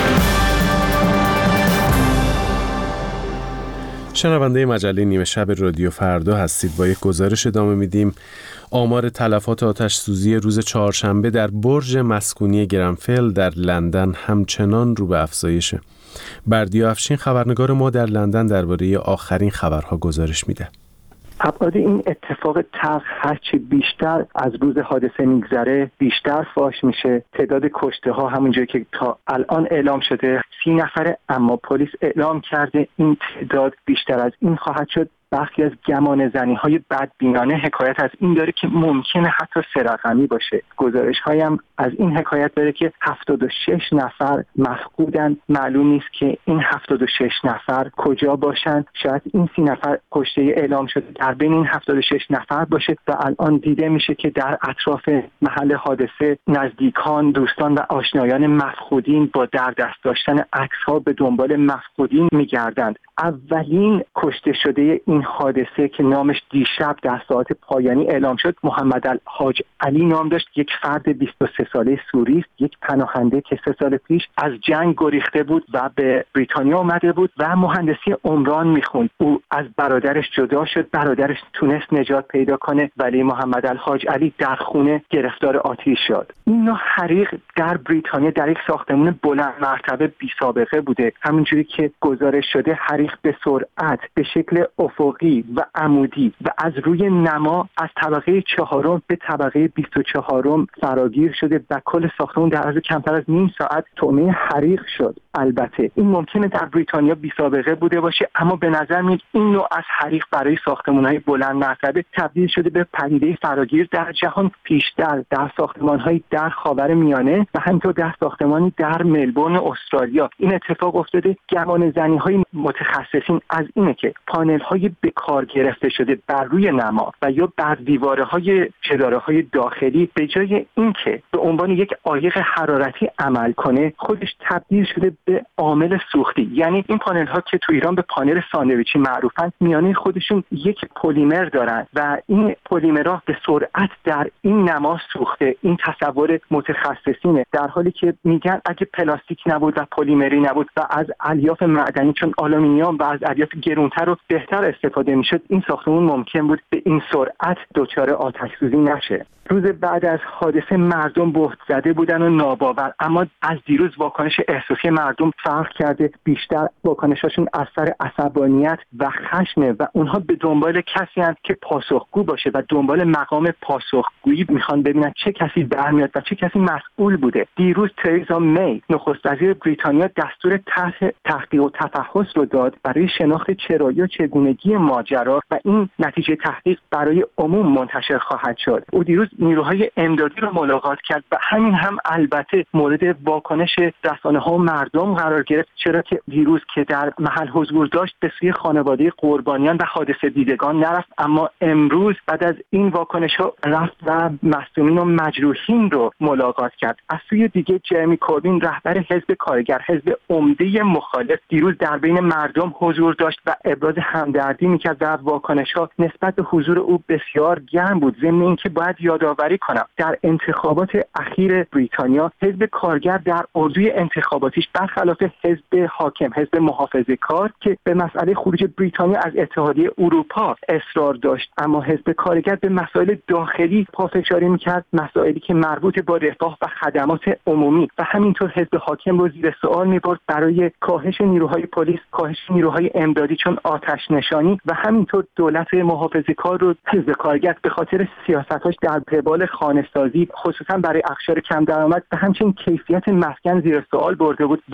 شنونده مجله نیمه شب رادیو فردا هستید. با یک گزارش ادامه میدیم. آمار تلفات آتش سوزی روز چهارشنبه در برج مسکونی گرنفل در لندن همچنان رو به افزایشه. بردیا افشین خبرنگار ما در لندن درباره آخرین خبرها گزارش میده. ابعاد این اتفاق تلخ هرچی بیشتر از روز حادثه میگذره بیشتر فاش میشه. تعداد کشته ها همونجایی که تا الان اعلام شده سی نفره، اما پلیس اعلام کرده این تعداد بیشتر از این خواهد شد. برخی از گمان زنی های بدبینانه حکایت از این داره که ممکنه حتی سه رقمی باشه. گزارش هایم از این حکایت داره که هفتاد و شش نفر مفقودن. معلوم نیست که این هفتاد و شش نفر کجا باشن. شاید این سی نفر کشته اعلام شده در بین این هفتاد و شش نفر باشه و الان دیده میشه که در اطراف محل حادثه نزدیکان، دوستان و آشنایان مفقودین با در دست داشتن عکس ها به دنبال مفقودین میگردند. اولین کشته شده این حادثه که نامش دیشب در ساعت پایانی اعلام شد محمد الحاج علی نام داشت. یک فرد بیست و سه ساله سوری است، یک پناهنده که سه سال پیش از جنگ گریخته بود و به بریتانیا آمده بود و مهندسی عمران میخوند. او از برادرش جدا شد، برادرش تونست نجات پیدا کنه ولی محمد الحاج علی در خونه گرفتار آتش شد. این نوع حریق در بریتانیا در یک ساختمان بلند مرتبه بی سابقه بوده. همونجوری که گزارش شده حریق به سرعت به شکل افقی و عمودی و از روی نما از طبقه چهارم به طبقه بیست و چهارم فراگیر شده و کل ساختمان در عرض کمتر از نیم ساعت طعمه حریق شد. البته این ممکنه در بریتانیا بی سابقه بوده باشه، اما به نظر میاد این نوع از حریق برای ساختمان‌های بلند مرتبه تبدیل شده به پدیده فراگیر در جهان، پیشتر در ساختمان‌های در خاورمیانه و همینطور در ساختمانی در ملبورن استرالیا. این اتفاق افتاده. گمان زنی‌های متخصصین از اینه که پانل‌های به کار گرفته شده بر روی نما و یا بر دیواره‌های جداره‌های داخلی به جای اینکه به عنوان یک عایق حرارتی عمل کنه خودش تبدیل شده به عامل سوختی. یعنی این پانل‌ها که تو ایران به پانل ساندویچی معروفن میانه خودشون یک پلیمر دارن و این پلیمرها به سرعت در این نما سوخته. این تصور متخصصینه، در حالی که میگن اگه پلاستیک نبود و پلیمری نبود و از الیاف معدنی چون آلومینیوم و از الیاف گرونتر و بهتر استفاده میشد این ساختمان ممکن بود به این سرعت دچار آتش سوزی نشه. روز بعد از حادثه مردم بهت زده بودن و ناباور، اما از دیروز واکنش احساسی مردم فرق کرده. بیشتر واکنشاشون از سر عصبانیت و خشمه و اونها به دنبال کسی هستند که پاسخگو باشه و دنبال مقام پاسخگویی میخوان ببینن چه کسی برمیاد و چه کسی مسئول بوده. دیروز تریزا می نخست وزیر بریتانیا دستور طرح تحقیق و تفحص رو داد برای شناخت چرایی و چگونگی ماجرا و این نتیجه تحقیق برای عموم منتشر خواهد شد. او دیروز نیروهای امدادی رو ملاقات کرد و همین هم البته مورد واکنش رسانه‌ها و مردم قرار گرفت، چرا که دیروز که در محل حضور داشت به سوی خانواده قربانیان و حادثه دیدگان نرفت، اما امروز بعد از این واکنش‌ها رفت و مصدومین و مجروحین رو ملاقات کرد. از سوی دیگه جرمی کوربین رهبر حزب کارگر، حزب عمده مخالف، دیروز در بین مردم حضور داشت و ابراز همدردی می‌کرد و واکنش‌ها نسبت به حضور او بسیار گرم بود. ضمن اینکه باید یادآوری کنم در انتخابات اخیر بریتانیا حزب کارگر در اردوی انتخاباتیش برخلاف حزب حاکم، حزب محافظه‌کار که به مسئله خروج بریتانیا از اتحادیه اروپا اصرار داشت، اما حزب کارگر به مسائل داخلی پافشاری می‌کرد، مسائلی که مربوط با رفاه و خدمات عمومی و همینطور حزب حاکم رو زیر سوال می‌برد برای کاهش نیروهای پلیس، کاهش نیروهای امدادی چون آتش نشانی و همینطور دولت محافظه‌کار رو حزب کارگر به خاطر سیاست‌هاش در قبال خانه‌سازی خصوصا برای اقشار کم درآمد و همچنین کیفیت مسکن زیر سوال برده بود و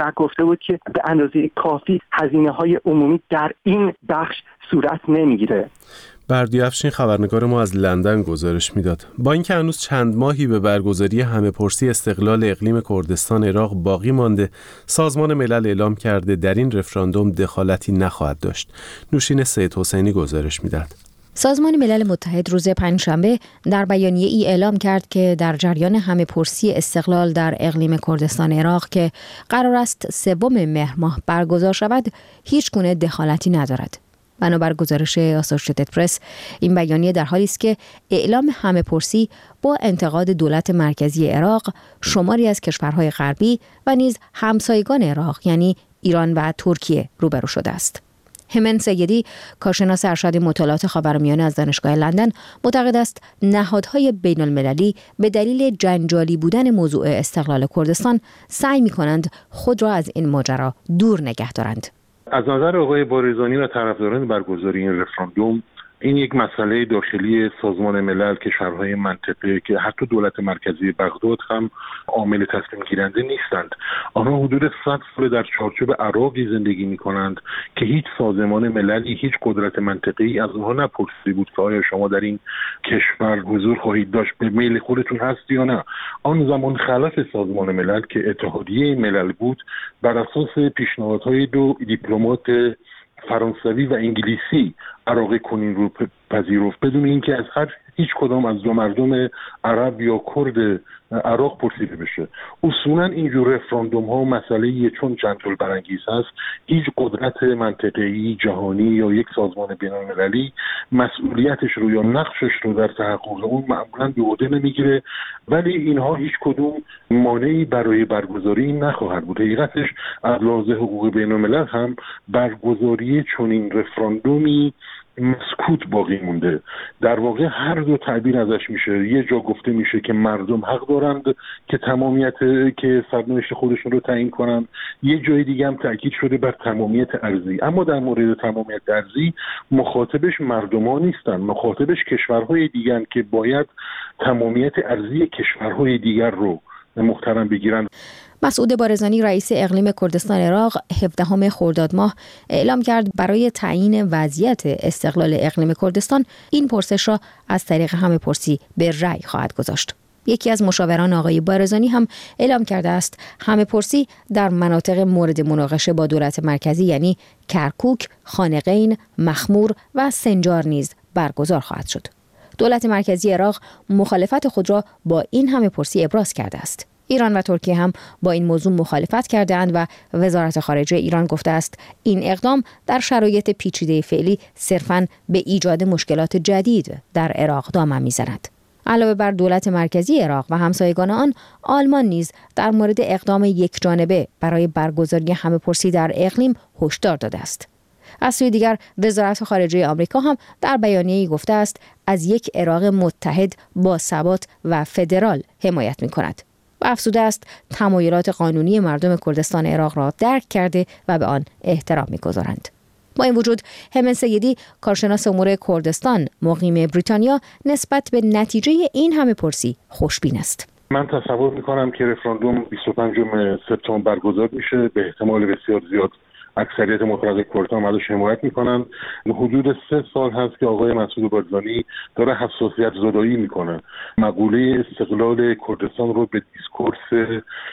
و گفته بود که به اندازه کافی هزینه‌های عمومی در این بخش صورت نمیگیره. بردیا افشین خبرنگار ما از لندن گزارش میداد. با اینکه هنوز چند ماهی به برگزاری همه‌پرسی استقلال اقلیم کردستان عراق باقی مانده، سازمان ملل اعلام کرده در این رفراندوم دخالتی نخواهد داشت. نوشین سید حسینی گزارش میداد. سازمان ملل متحد روز پنجشنبه در بیانیه ای اعلام کرد که در جریان همه‌پرسی استقلال در اقلیم کردستان عراق که قرار است سوم مهر ماه برگزار شود، هیچ گونه دخالتی ندارد. بنابر گزارش آسوشییتد پرس، این بیانیه در حالی است که اعلام همه‌پرسی با انتقاد دولت مرکزی عراق، شماری از کشورهای غربی و نیز همسایگان عراق یعنی ایران و ترکیه روبرو شده است. همن سیدی، کارشناس ارشد مطالعات خاورمیانه از دانشگاه لندن، معتقد است نهادهای بین المللی به دلیل جنجالی بودن موضوع استقلال کردستان سعی می‌کنند خود را از این ماجرا دور نگه دارند. از نظر آقای بارزانی و طرفداران برگزاری این رفراندوم، این یک مسئله داخلی سازمان ملل، کشورهای منطقه که حتی دولت مرکزی بغداد هم عامل تصمیم گیرنده نیستند. آنها حدود صد سال در چارچوب عراقی زندگی می کنند که هیچ سازمان مللی، هیچ قدرت منطقه‌ای از آنها نپرسیده بود که آیا شما در این کشور حضور خواهید داشت، به میل خودتون هست یا نه. آن زمان خلاف سازمان ملل که اتحادیه ملل بود، بر اساس پیشنهادهای دو دیپلمات فرانسوی و انگلیسی عراق کنین رو پذیرفت بدون اینکه از هر هیچ کدام از دو مردم عرب یا کرد عراق پرسیده بشه. اصولا اینجور رفراندوم ها مسئله چون جنجال برانگیز هست، هیچ قدرت منطقه‌ای جهانی یا یک سازمان بین‌المللی مسئولیتش رو یا نقشش رو در تحقق اون معمولا به عهده نمیگیره، ولی اینها هیچ کدوم مانعی برای برگزاری نخواهد بود. حقیقتش از لحاظ حقوق بین‌الملل هم برگزاری چنین رفراندومی مسکوت باقی مونده. در واقع هر دو تعبیر ازش میشه. یه جا گفته میشه که مردم حق دارند که تمامیت که سرنوشت خودشون رو تعیین کنن، یه جای دیگه هم تاکید شده بر تمامیت ارضی. اما در مورد تمامیت ارضی مخاطبش مردمان نیستن، مخاطبش کشورهای دیگرن که باید تمامیت ارضی کشورهای دیگر رو محترم بگیرن. مسعود بارزانی، رئیس اقلیم کردستان عراق، هفدهم خرداد ماه اعلام کرد برای تعیین وضعیت استقلال اقلیم کردستان این پرسش را از طریق همه‌پرسی به رأی خواهد گذاشت. یکی از مشاوران آقای بارزانی هم اعلام کرده است همه‌پرسی در مناطق مورد مناقشه با دولت مرکزی یعنی کرکوک، خانقین، مخمور و سنجار نیز برگزار خواهد شد. دولت مرکزی عراق مخالفت خود را با این همه‌پرسی ابراز کرده است. ایران و ترکیه هم با این موضوع مخالفت کرده‌اند و وزارت خارجه ایران گفته است این اقدام در شرایط پیچیده فعلی صرفاً به ایجاد مشکلات جدید در عراق دامن می‌زند. علاوه بر دولت مرکزی عراق و همسایگان آن، آلمان نیز در مورد اقدام یکجانبه برای برگزاری همه‌پرسی در اقلیم هشدار داده است. از سوی دیگر وزارت خارجه آمریکا هم در بیانیه‌ای گفته است از یک عراق متحد با ثبات و فدرال حمایت می‌کند و افزوده است تمایلات قانونی مردم کردستان عراق را درک کرده و به آن احترام می‌گذارند. با این وجود، همن سیدی، کارشناس امور کردستان مقیم بریتانیا، نسبت به نتیجه این همه‌پرسی خوشبین است. من تصور می‌کنم که رفراندوم بیست و پنجم سپتامبر برگزار میشه. به احتمال بسیار زیاد اکثریت معترض کردها ازش حمایت میکنن. حدود سه سال هست که آقای مسعود بارزانی داره حساسیت زدایی میکنه. مقوله استقلال کردستان رو به دیسکورس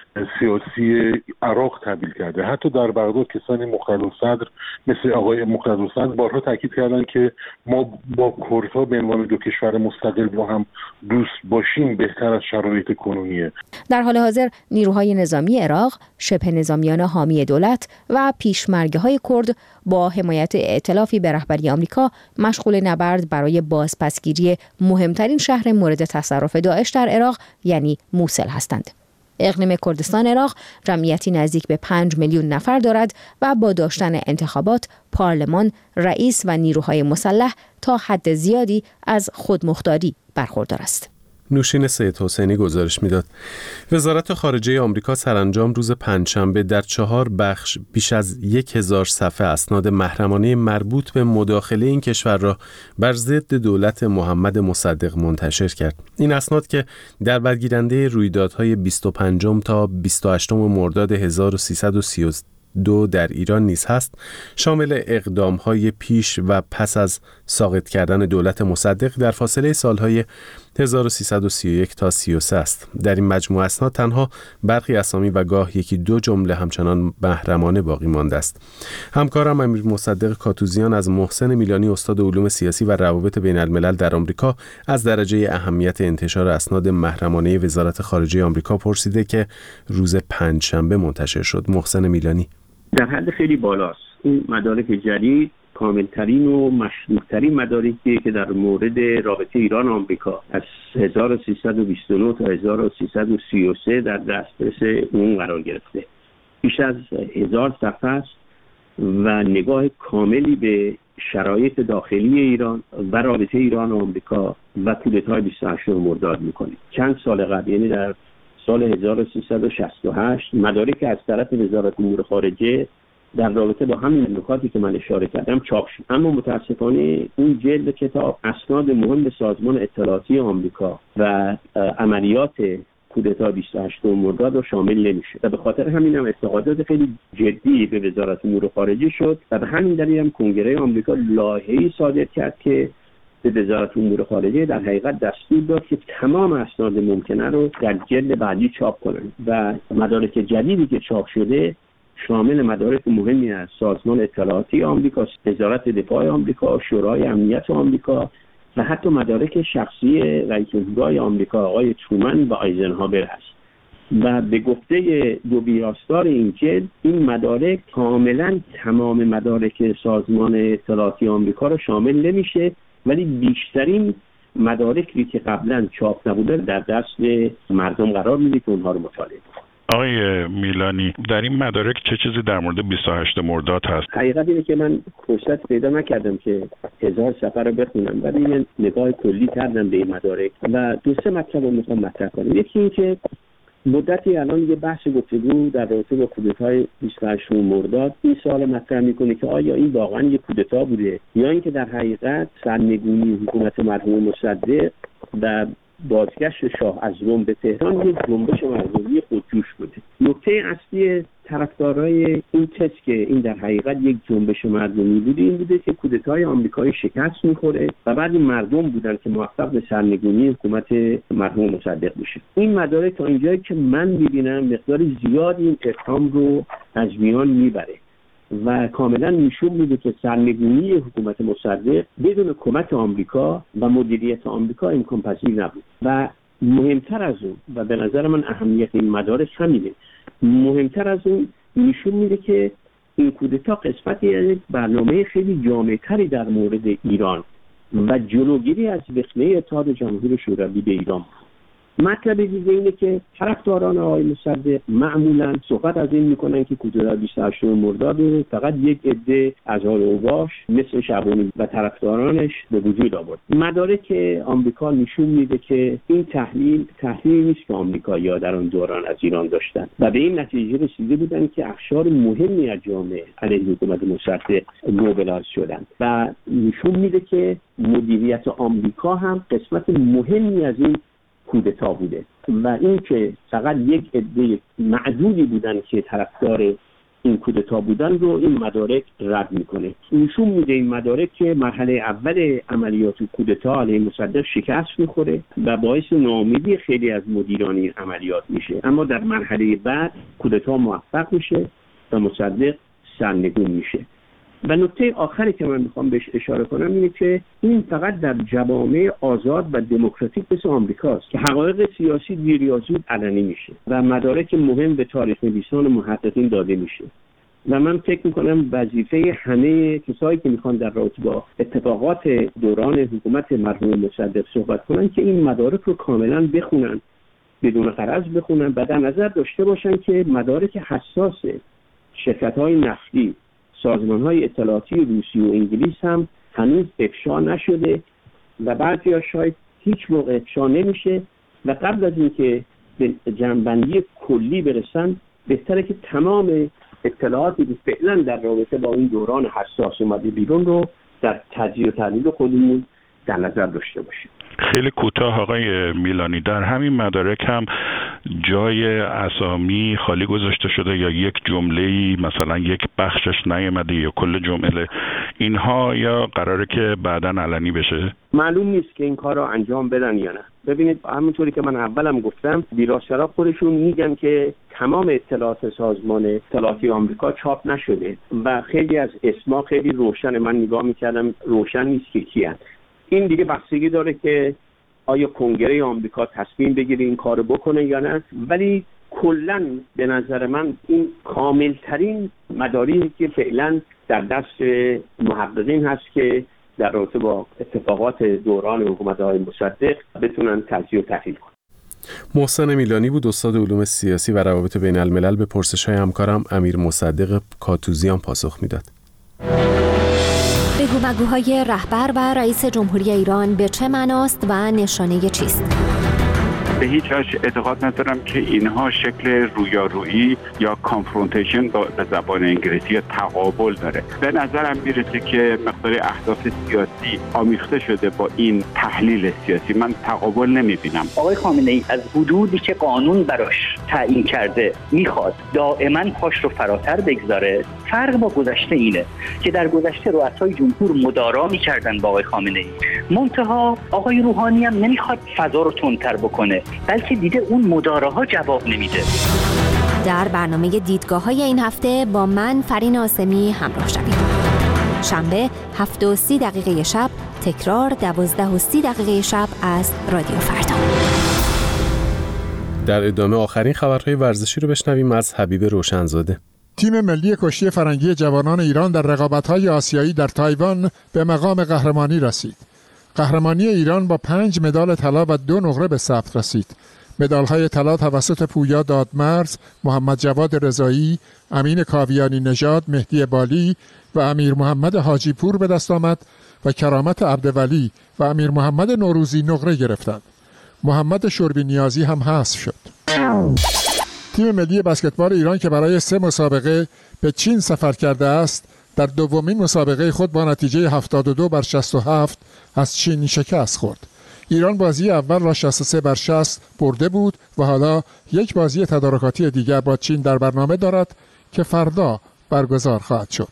سیاسی عراق تبدیل کرده. حتی در بغداد کسانی مقتدی صدر مثل آقای مقتدی صدر بارها تاکید کردن که ما با کردها به عنوان دو کشور مستقل با هم دوست باشیم بهتر از شرایط کنونیه. در حال حاضر نیروهای نظامی عراق، شبه نظامیان حامی دولت و پیشمرگه‌های کرد با حمایت ائتلافی به رهبری آمریکا مشغول نبرد برای بازپسگیری مهمترین شهر مورد تصرف داعش در عراق یعنی موصل هستند. اقلیم کردستان عراق جمعیتی نزدیک به پنج میلیون نفر دارد و با داشتن انتخابات، پارلمان، رئیس و نیروهای مسلح تا حد زیادی از خودمختاری برخوردار است. نوشین سید حسینی گزارش میداد. وزارت خارجه آمریکا سرانجام روز پنجشنبه در چهار بخش بیش از یک هزار صفحه اسناد محرمانه مربوط به مداخله این کشور را بر ضد دولت محمد مصدق منتشر کرد. این اسناد که در برگیرنده رویدادهای بیست و پنجم تا بیست و هشتم مرداد هزار و سیصد و سی و دو در ایران نیز هست، شامل اقدام‌های پیش و پس از ساقط کردن دولت مصدق در فاصله سالهای هزار و سیصد و سی و یک تا سی و سه است. در این مجموعه اسناد تنها برخی اسامی و گاه یکی دو جمله همچنان محرمانه باقی مانده است. همکارم امیر مصدق کاتوزیان از محسن میلانی استاد علوم سیاسی و روابط بین الملل در آمریکا از درجه اهمیت انتشار اسناد محرمانه وزارت خارجه آمریکا پرسیده که روز پنجشنبه منتشر شد. محسن میلانی: در حد خیلی بالاست. این مدارک جدید کاملترین و مشروطترین مدارکی که در مورد رابطه ایران و آمریکا از هزار و سیصد و بیست و نه تا هزار و سیصد و سی و سه در دسترس اون قرار گرفته. بیش از هزار صفحه است و نگاه کاملی به شرایط داخلی ایران و رابطه ایران و آمریکا و کودتای بیست و هشتم مرداد میکنه. چند سال قبل، یعنی در سال هزار و سیصد و شصت و هشت، مدارک از طرف وزارت امور خارجه در رابطه با همین نکاتی که من اشاره کردم چاپ شد. اما متاسفانه این جلد کتاب اسناد مهم به سازمان اطلاعاتی آمریکا و عملیات کودتا بیست و هشتم مرداد رو شامل نمیشه و به خاطر همین هم اعتقادات خیلی جدی به وزارت امور خارجه شد و به همین دلیل هم کنگره آمریکا لایحه‌ای صادر کرد که به وزارت امور خارجه در حقیقت دستور داد که تمام اسناد ممکنه رو در جلد بعدی چاپ کنن و مدارک جدیدی که چاپ شده شامل مدارک مهمی از سازمان اطلاعاتی آمریکا، وزارت دفاع آمریکا، شورای امنیت آمریکا و حتی مدارک شخصی رئیس جمهورهای آمریکا آقای ترومن و آیزنهاور هست. و به گفته دو ویراستار این جلد، این مدارک کاملا تمام مدارک سازمان اطلاعاتی آمریکا رو شامل نمیشه، ولی بیشترین مدارکی که قبلا چاپ نبوده در دست مردم قرار میده که اونها رو مطالعه کنن. آقای میلانی، در این مدارک چه چیزی در مورد بیست و هشتم مرداد هست؟ حقیقت اینه که من فرصت پیدا نکردم که هزار صفحه رو بخونم، ولی یه نگاه کلی کردم به این مدارک و دو سه مطلب رو میخوام مطرح کنم. یکی این که مدتی الان یه بحث گفتگو در رابطه با کودتای بیست و هشتم مرداد این سوال مطرح میکنه که آیا این واقعا یه کودتا بوده یا اینکه در حقیقت سرنگونی حکومت مرحوم مصدق و بازگشت شاه از روم به تهران یک جنبش مردمی خودجوش بوده. نکته اصلی طرفدارای این تز که این در حقیقت یک جنبش مردمی بوده این بوده که کودتای آمریکایی شکست میخوره و بعد این مردم بودن که موفق به سرنگونی حکومت مرحوم مصدق میشه. این مدارک تا اینجایی که من میبینم مقدار زیادی این اتهام رو از میان میبره و کاملا نشون میده که سرنگونی حکومت مصدق بدون کمک آمریکا و مدیریت آمریکا امکان پذیر نبود. و مهمتر از اون، و به نظر من اهمیت این مدارک همینه، مهمتر از اون نشون میده که این کودتا قسمتی از برنامه خیلی جامع‌تری در مورد ایران و جلوگیری از وخامت اتحاد جماهیر شوروی به ایران. مطلب دیگه اینه که طرفداران آقای مصدق معمولاً صحبت از این میکنن که کودتا بیست و هشتم مرداد فقط یک عده از اوباش مثل شعبانی و طرفدارانش به وجود آورد. مدارک آمریکا نشون میده که این تحلیل تحلیلی نیست که آمریکایی‌ها در آن دوران از ایران داشتن و به این نتیجه رسیده بودن که اقشار مهمی از جامعه علیه حکومت مصدق موبلایز شدن و نشون میده که مدیریت آمریکا هم قسمت مهمی از این کودتا بوده و این که فقط یک عده معدودی بودن که طرفدار این کودتا بودن رو این مدارک رد میکنه. نشون میده این مدارک که مرحله اول عملیات کودتا علیه مصدق شکست میخوره و باعث ناامیدی خیلی از مدیران این عملیات میشه، اما در مرحله بعد کودتا موفق میشه و مصدق سرنگون میشه. و نکته آخری که من میخوام بهش اشاره کنم اینه که این فقط در جوامع آزاد و دموکراتیک مثل آمریکاست که حقایق سیاسی دیر یا زود علنی میشه و مدارک مهم به تاریخ نویسان و محققین داده میشه. و من فکر میکنم وظیفه همه کسایی که میخوان در رابطه با اتفاقات دوران حکومت مرحوم مصدق صحبت کنن که این مدارک رو کاملا بخونن، بدون غرض بخونن و در نظر داشته باشن که مدارک حساس شرکت‌های نفتی، سازمان‌های اطلاعاتی روسی و انگلیس هم هنوز افشا نشده و بعضیا شاید هیچ موقع افشا نمیشه و قبل از اینکه به جنبندی کلی برسن بهتره که تمام اطلاعاتی که فعلا در رابطه با این دوران حساس اومده بیرون رو در تجزیه و تحلیل خودمون در نظر داشته باشیم. خیلی کوتاه آقای میلانی، در همین مدارک هم جای اسامی خالی گذاشته شده یا یک جمله‌ای مثلا یک بخشش نیامده یا کل جمله اینها، یا قراره که بعداً علنی بشه؟ معلوم نیست که این کار رو انجام بدن یا نه. ببینید همونطوری که من اولم گفتم ویراستارا خودشون میگن که تمام اطلاعات سازمان اطلاعاتی آمریکا چاپ نشده و خیلی از اسما خیلی روشن، من نگاه میکردم روشن نیست که کیان. این دیگه بستگی داره که آیا کنگره آمریکا تصمیم بگیره این کارو بکنه یا نه، ولی کلاً به نظر من این کاملترین مدارکی که فعلا در دست محققین هست که در رابطه با اتفاقات دوران حکومت‌های مصدق بتونن تجزیه و تحلیل کنن. محسن میلانی بود، استاد علوم سیاسی و روابط بین الملل. به پرسش‌های همکارم امیر مصدق کاتوزیان پاسخ میداد. بگومگوهای رهبر و رئیس جمهوری ایران به چه معناست و نشانه چیست؟ به هیچ وجه اعتقاد ندارم که اینها شکل رویارویی یا کانفرونتیشن به زبان انگلیسی یا تقابل داره. به نظرم میرسه که مقدار اهداف سیاسی آمیخته شده با این تحلیل سیاسی. من تقابل نمیبینم. آقای خامنه ای از حدودی که قانون براش تعیین کرده میخواد دائما پاش رو فراتر بگذاره. فرق با گذشته اینه که در گذشته رؤسای جمهور مدارا میکردن با آقای خامنه ای، منتها آقای روحانی هم نمیخواد فضا رو تندتر بکنه، بلکه دیده اون مداراها جواب نمیده. در برنامه دیدگاه‌های این هفته با من فرین آسمی همراه شوید. شنبه هفت و سی دقیقه شب، تکرار دوازده و سی دقیقه شب از رادیو فردا. در ادامه آخرین خبرهای ورزشی رو بشنویم از حبیب روشنزاده. تیم ملی کشتی فرنگی جوانان ایران در رقابت‌های آسیایی در تایوان به مقام قهرمانی رسید. قهرمانی ایران با پنج مدال طلا و دو نقره به ثبت رسید. مدال‌های طلا توسط پویا دادمرز، محمد جواد رضایی، امین کاویانی نژاد، مهدی بالی و امیر محمد حاجی پور به دست آمد و کرامت عبدولی و امیر محمد نوروزی نقره گرفتند. محمد شربی نیازی هم حذف شد. تیم ملی بسکتبال ایران که برای سه مسابقه به چین سفر کرده است، در دومین مسابقه خود با نتیجه هفتاد و دو بر شصت و هفت از چین شکست خورد. ایران بازی اول را شصت و سه بر شصت برده بود و حالا یک بازی تدارکاتی دیگر با چین در برنامه دارد که فردا برگزار خواهد شد.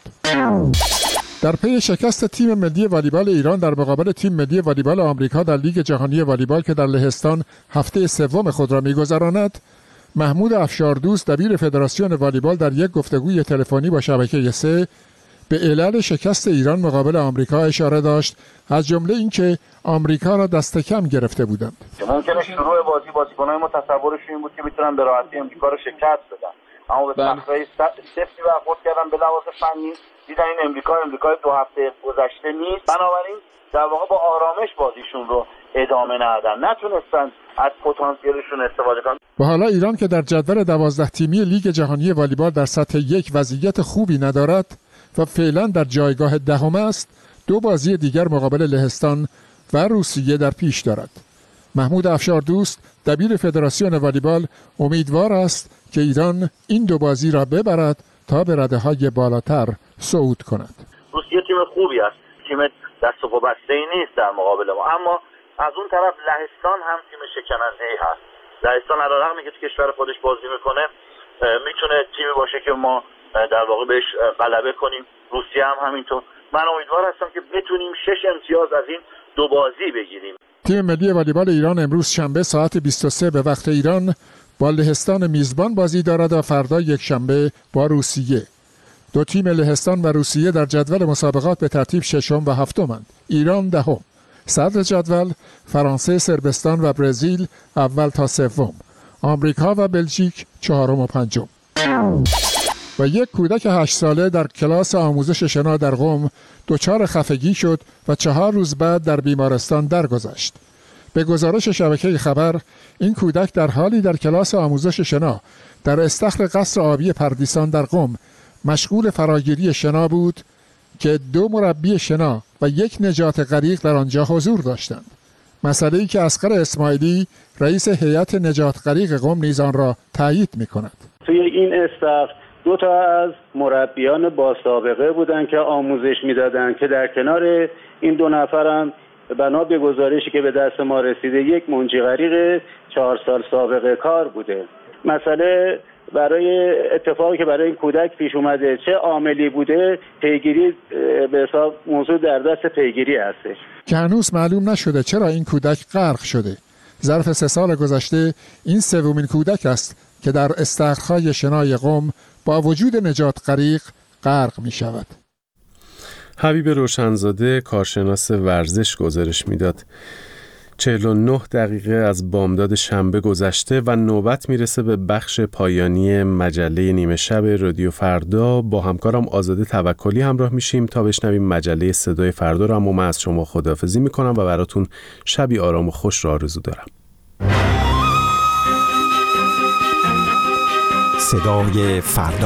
در پی شکست تیم ملی والیبال ایران در مقابل تیم ملی والیبال آمریکا در لیگ جهانی والیبال که در لهستان هفته سوم خود را می‌گذراند، محمود افشاردوست دبیر فدراسیون والیبال در یک گفتگوی تلفنی با شبکه سه به علل شکست ایران مقابل آمریکا اشاره داشت، از جمله اینکه آمریکا را دست کم گرفته بودند. ممکنه شروع بازی بازیکن‌های ما تصورشون این بود که میتونن به راحتی آمریکا رو شکست بدن، اما به صحنه سفتی برخورد کردن به لحاظ فنی، دیدن این امریکا امریکای دو هفته گذشته نیست، بنابراین در واقع با آرامش بازیشون رو ادامه ندادن، نتونستن از پتانسیلشون استفاده کنن. و حالا ایران که در جدول دوازده تیمی لیگ جهانی والیبال در سطح یک وضعیت خوبی ندارد و فعلا در جایگاه دهم است، دو بازی دیگر مقابل لهستان و روسیه در پیش دارد. محمود افشاردوست دبیر فدراسیون والیبال امیدوار است که ایران این دو بازی را ببرد تا به رده‌های بالاتر صعود کند. روسیه تیم خوبی است، تیم دست و پا بسته‌ای نیست در مقابل ما، اما از اون طرف لهستان هم تیم شکننده‌ای هست. لهستان علیرغم اینکه تو کشور خودش بازی میکنه میتونه تیمی باشه که ما در واقع بهش غلبه کنیم. روسیه هم همینطور. من امیدوار هستم که بتونیم شش امتیاز از این دو بازی بگیریم. تیم ملی والیبال ایران امروز شنبه ساعت بیست و سه به وقت ایران با لهستان میزبان بازی دارد و فردا یک شنبه با روسیه. دو تیم لهستان و روسیه در جدول مسابقات به ترتیب ششم و هفتمند. ایران دهم. صدر جدول فرانسه، صربستان و برزیل اول تا سوم. آمریکا و بلژیک چهارم و پنجم. و یک کودک هشت ساله در کلاس آموزش شنا در قم دچار خفگی شد و چهار روز بعد در بیمارستان درگذشت. به گزارش شبکه خبر، این کودک در حالی در کلاس آموزش شنا در استخر قصر آبی پردیسان در قم مشغول فراگیری شنا بود که دو مربی شنا و یک نجات غریق در آنجا حضور داشتند. مسئله‌ای که اصغر اسماعیلی رئیس هیئت نجات غریق قم نیز آن را تایید می‌کند. توی این استخر دو تا از مربیان با سابقه بودن که آموزش میدادن که در کنار این دو نفرم بنا به گزارشی که به دست ما رسیده یک منجی غریق چهار سال سابقه کار بوده. مسئله برای اتفاقی که برای این کودک پیش اومده چه عاملی بوده، پیگیری به حساب موضوع در دست پیگیری هستش که هنوز معلوم نشده چرا این کودک غرق شده. ظرف سه سال گذشته این سومین کودک است که در استخرهای شنای قم با وجود نجات غریق غرق می شود. حبیب روشنزاده کارشناس ورزش گزارش میداد. چهل و نه دقیقه از بامداد شنبه گذشته و نوبت میرسه به بخش پایانی مجله نیمه شب رادیو فردا. با همکارم آزاده توکلی همراه میشیم تا بشنویم مجله صدای فردا رو. اما من از شما خداحافظی میکنم و براتون شبی آرام و خوش رو آرزو دارم. صدای فردا.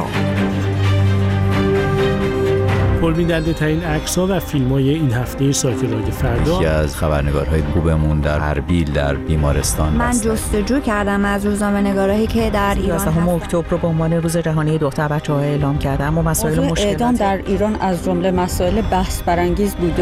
پربیننده ترین عکس‌ها و فیلم‌های این هفته سایت رادیو فردا. یکی از خبرنگارهای خوبمون در اربیل در بیمارستان من جستجو کردم از روزنامه‌نگارایی که در ایران یازدهم اکتبر رو به عنوان روز جهانی دختر بچه‌ها اعلام کردم و مسائل مشکل اعدام در ایران از جمله مسائل بحث برانگیز بوده.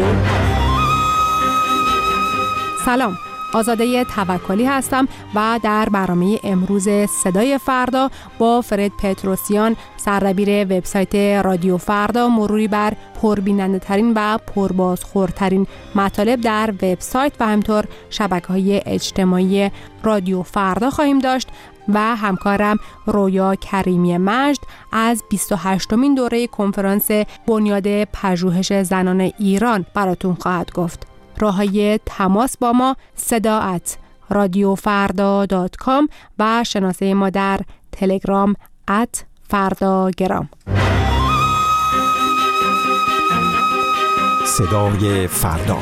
سلام، آزاده توکلی هستم و در برنامه امروز صدای فردا با فرد پتروسیان سردبیر وبسایت رادیو فردا مروری بر پربیننده ترین و پربازخوردترین مطالب در وبسایت و همینطور شبکه‌های اجتماعی رادیو فردا خواهیم داشت و همکارم رویا کریمی مجد از بیست و هشتمین دوره کنفرانس بنیاد پژوهش زنان ایران براتون خواهد گفت. راههای تماس با ما صدا ات رادیو فردا دات کام و شناسه ما در تلگرام ات فردا گرام. صدای فردا.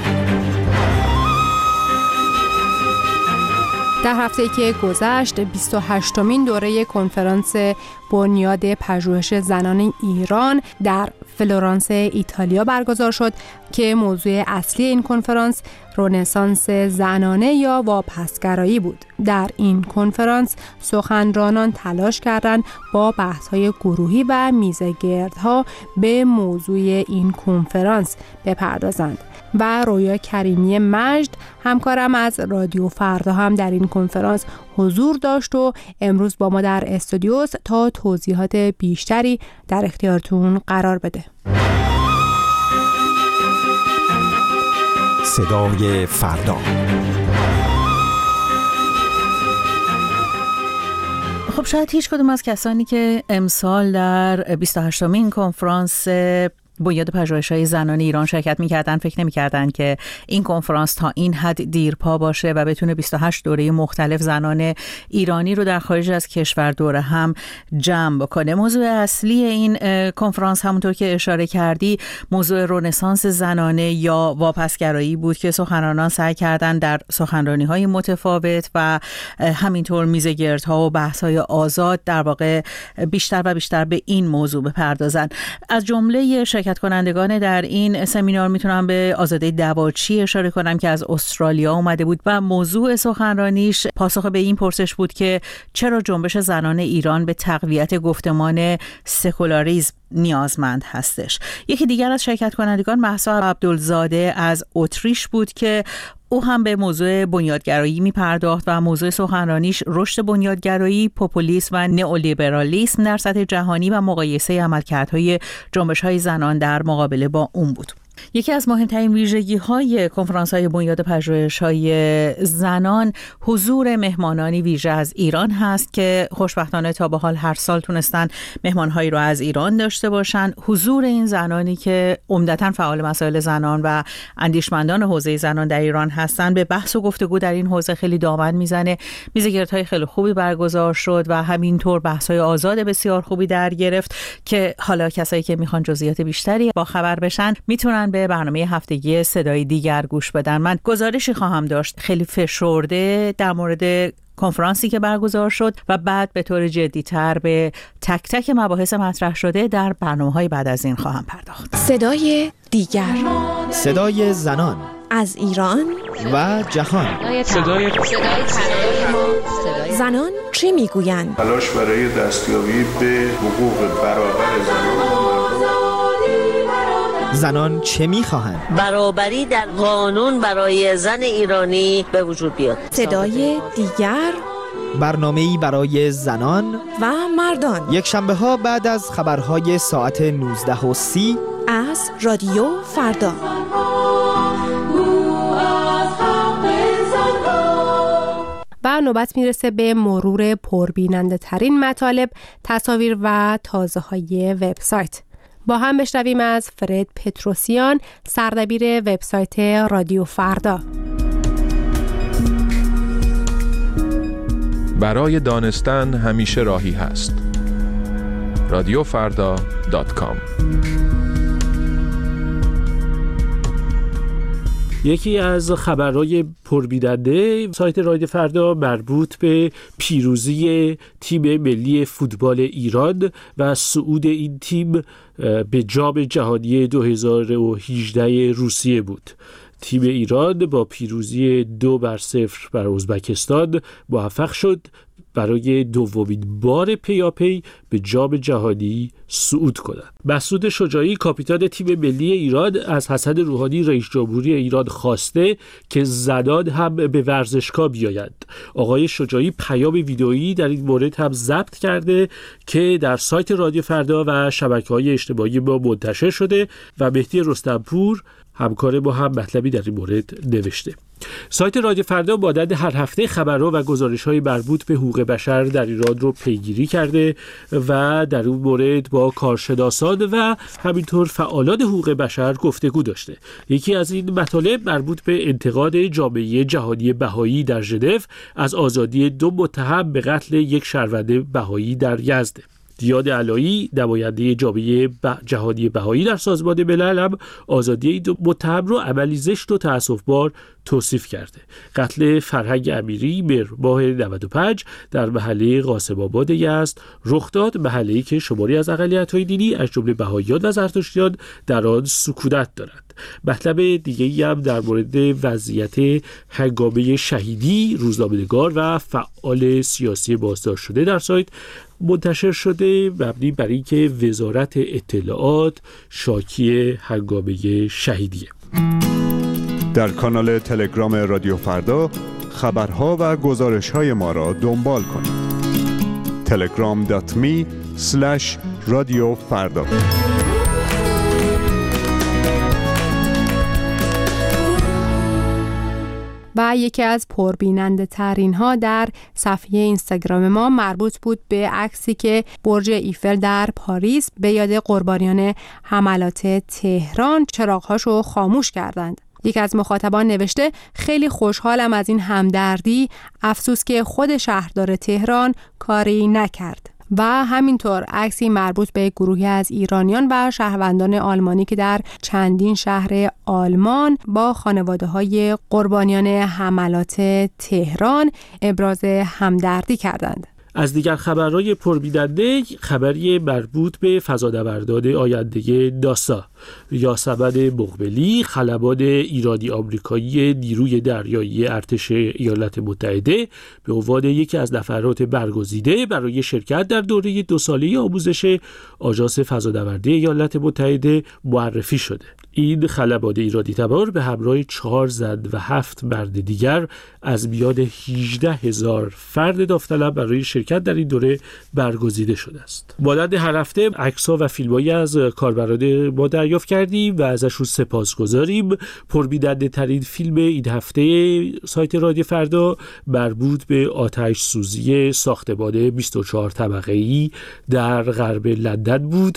در هفته‌ای که گذشت بیست و هشتمین دوره کنفرانس بنیاد پژوهش زنان ایران در فلورانس ایتالیا برگزار شد که موضوع اصلی این کنفرانس رنسانس زنانه یا واپسگرایی بود. در این کنفرانس سخنرانان تلاش کردند با بحث‌های گروهی و میزگردها به موضوع این کنفرانس بپردازند و رویا کریمی مجد همکارم از رادیو فردا هم در این کنفرانس حضور داشت و امروز با ما در استودیوس تا توضیحات بیشتری در اختیارتون قرار بده. صدای فردا. خب شاید هیچ کدوم از کسانی که امسال در بیست و هشتمین کنفرانس بنیاد پژوهش‌های زنان ایران شرکت می‌کردن فکر نمی‌کردن که این کنفرانس تا این حد دیرپا باشه و بتونه بیست و هشت دوره مختلف زنان ایرانی رو در خارج از کشور دوره هم جمع بکنه. موضوع اصلی این کنفرانس همونطور که اشاره کردی موضوع رنسانس زنانه یا واپسگرایی بود که سخنرانان سعی کردن در سخنرانی‌های متفاوت و همینطور میزگردها و بحث‌های آزاد در واقع بیشتر و بیشتر به این موضوع بپردازن. از جمله شرکت کنندگان در این سمینار میتونم به آزاده دواچی اشاره کنم که از استرالیا اومده بود و موضوع سخنرانیش پاسخ به این پرسش بود که چرا جنبش زنان ایران به تقویت گفتمان سکولاریسم نیازمند هستش. یکی دیگر از شرکت کنندگان مهسا عبدالزاده از اتریش بود که او هم به موضوع بنیادگرایی می پرداخت و موضوع سخنرانیش رشد بنیادگرایی، پوپولیسم و نئولیبرالیسم در سطح جهانی و مقایسه عملکردهای جنبش‌های زنان در مقابله با اون بود. یکی از مهمترین ویژگی‌های کنفرانس‌های بنیاد پژوهش‌های زنان حضور مهمانانی ویژه از ایران هست که خوشبختانه تا به حال هر سال تونستن مهمان‌هایی رو از ایران داشته باشن. حضور این زنانی که عمدتاً فعال مسائل زنان و اندیشمندان حوزه زنان در ایران هستن به بحث و گفتگو در این حوزه خیلی دامن میزنه. میزگردهای خیلی خوبی برگزار شد و همینطور بحث‌های آزاد بسیار خوبی در گرفت که حالا کسایی که میخوان جزئیات بیشتری با خبر بشن میتونن به برنامه هفتگی صدای دیگر گوش بدن. من گزارشی خواهم داشت خیلی فشرده در مورد کنفرانسی که برگزار شد و بعد به طور جدی‌تر به تک تک مباحث مطرح شده در برنامه‌های بعد از این خواهم پرداخت. صدای دیگر، صدای زنان از ایران و جهان. صدای زنان چه میگویند؟ تلاش برای دستیابی به حقوق برابر زنان. زنان چه میخواهند؟ برابری در قانون برای زن ایرانی به وجود بیاد. صدای دیگر، برنامه‌ای برای زنان و مردان، یک شنبه ها بعد از خبرهای ساعت نوزده و سی از رادیو فردا. و نوبت میرسه به مرور پربیننده ترین مطالب، تصاویر و تازه های وبسایت. با هم بشنویم از فرد پتروسیان، سردبیر وبسایت رادیو فردا. برای دانستن همیشه راهی هست. رادیو فردا دات کام. یکی از خبرهای پربیننده سایت رادیو فردا مربوط به پیروزی تیم ملی فوتبال ایران و صعود این تیم به جام جهانی دو هزار و هجده روسیه بود. تیم ایران با پیروزی دو بر صفر بر ازبکستان موفق شد برای دومین بار پیاپی به جام جهانی صعود کنند. مسعود شجاعی کاپیتان تیم ملی ایران از حسن روحانی رئیس جمهوری ایران خواسته که زنان هم به ورزشگاه بیایند. آقای شجاعی پیام ویدئویی در این مورد هم ضبط کرده که در سایت رادیو فردا و شبکه‌های اجتماعی ما منتشر شده و مهدی رستمپور همکار ما هم مطلبی در این مورد نوشته. سایت رادیو فردا مانند هر هفته خبرها و گزارش‌های مربوط به حقوق بشر در ایران رو پیگیری کرده و در اون مورد با کارشناسان و همینطور فعالان حقوق بشر گفتگو داشته. یکی از این مطالب مربوط به انتقاد جامعه جهانی بهایی در ژنو از آزادی دو متهم به قتل یک شهروند بهایی در یزد. دیاد علایی نماینده جامعه جهانی بهایی در سازمان ملل هم آزادی دو متهم رو عملی زشت و تأسف‌بار توصیف کرده. قتل فرهنگ امیری مهر ماه نود و پنج در محله قاسم آباد یزد رخ داد، محله‌ای که شماری از اقلیت‌های دینی از جمله بهائیان و زرتشتیان در آن سکونت دارند. مطلب دیگه‌ای هم در مورد وضعیت هنگامه شهیدی روزنامه‌نگار و فعال سیاسی بازداشت شده در سایت منتشر شده، مبنی بر اینکه وزارت اطلاعات شاکی هنگامه شهیدیه. در کانال تلگرام رادیو فردا خبرها و گزارش‌های ما را دنبال کنید. تلگرام دات می اسلش رادیو فردا. و یکی از پربیننده ترین ها در صفحه اینستاگرام ما مربوط بود به عکسی که برج ایفل در پاریس به یاد قربانیان حملات تهران چراغ‌هاشو خاموش کردند. یک از مخاطبان نوشته خیلی خوشحالم از این همدردی، افسوس که خود شهردار تهران کاری نکرد. و همینطور عکسی مربوط به گروهی از ایرانیان و شهروندان آلمانی که در چندین شهر آلمان با خانواده‌های قربانیان حملات تهران ابراز همدردی کردند. از دیگر خبرهای پربیننده خبری مربوط به فضانوردان آینده ناسا. یاسمن مقبلی خلبان ایرانی آمریکایی نیروی دریایی ارتش ایالات متحده به عنوان یکی از نفرات برگزیده برای شرکت در دوره دو ساله آموزش آژانس فضانوردی ایالات متحده معرفی شده. این خلبان ایرانی تبار به همراه چهار زن و هفت مرد دیگر از میان هجده هزار فرد داوطلب برای شرکت در این دوره برگزیده شده است. مانند هر هفته عکس‌ها و فیلم‌هایی از کاربران ما دریافت کردیم و ازشون سپاسگزاریم. پربیننده ترین فیلم این هفته سایت رادیو فردا مربوط به آتش سوزی ساختمان بیست و چهار طبقه‌ای در غرب لندن بود.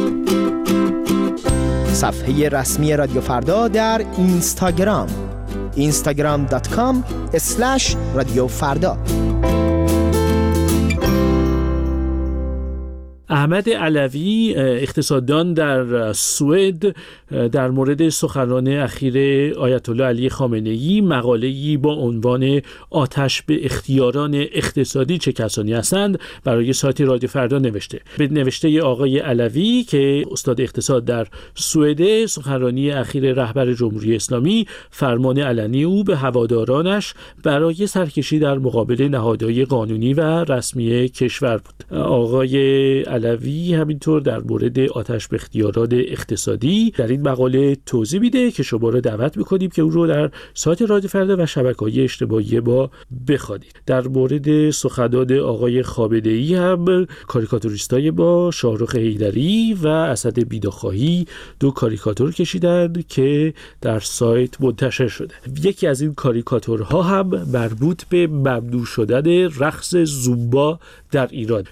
صفحه رسمی رادیو فردا در اینستاگرام اینستاگرام دات کام اسلش رادیو فردا. احمد علوی اقتصاددان در سوئد در مورد سخنان اخیر آیت الله علی خامنه‌ای مقاله‌ای با عنوان آتش به اختیاران اقتصادی چه کسانی هستند برای سایت رادیو فردا نوشته. به نوشته آقای علوی که استاد اقتصاد در سوئد، سخنرانی اخیر رهبر جمهوری اسلامی فرمان علنی او به هوادارانش برای سرکشی در مقابل نهادهای قانونی و رسمی کشور بود. آقای علوی همینطور در مورد آتش به اختیارات اقتصادی در این مقاله توضیح میده که شما را دعوت میکنیم که او رو در سایت رادیو فردا و شبکه‌های اجتماعی با بخوانید. در مورد سخنان آقای خامنه‌ای هم کاریکاتوریستای با شاهرخ حیدری و اسد بیداخواهی دو کاریکاتور کشیدند که در سایت منتشر شده. یکی از این کاریکاتورها هم مربوط به ممنوع شدن رقص زومبا در ایران.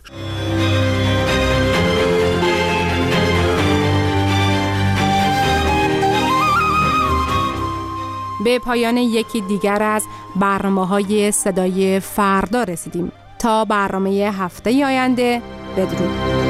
به پایان یکی دیگر از برنامه‌های صدای فردا رسیدیم. تا برنامه هفته آینده، بدرود.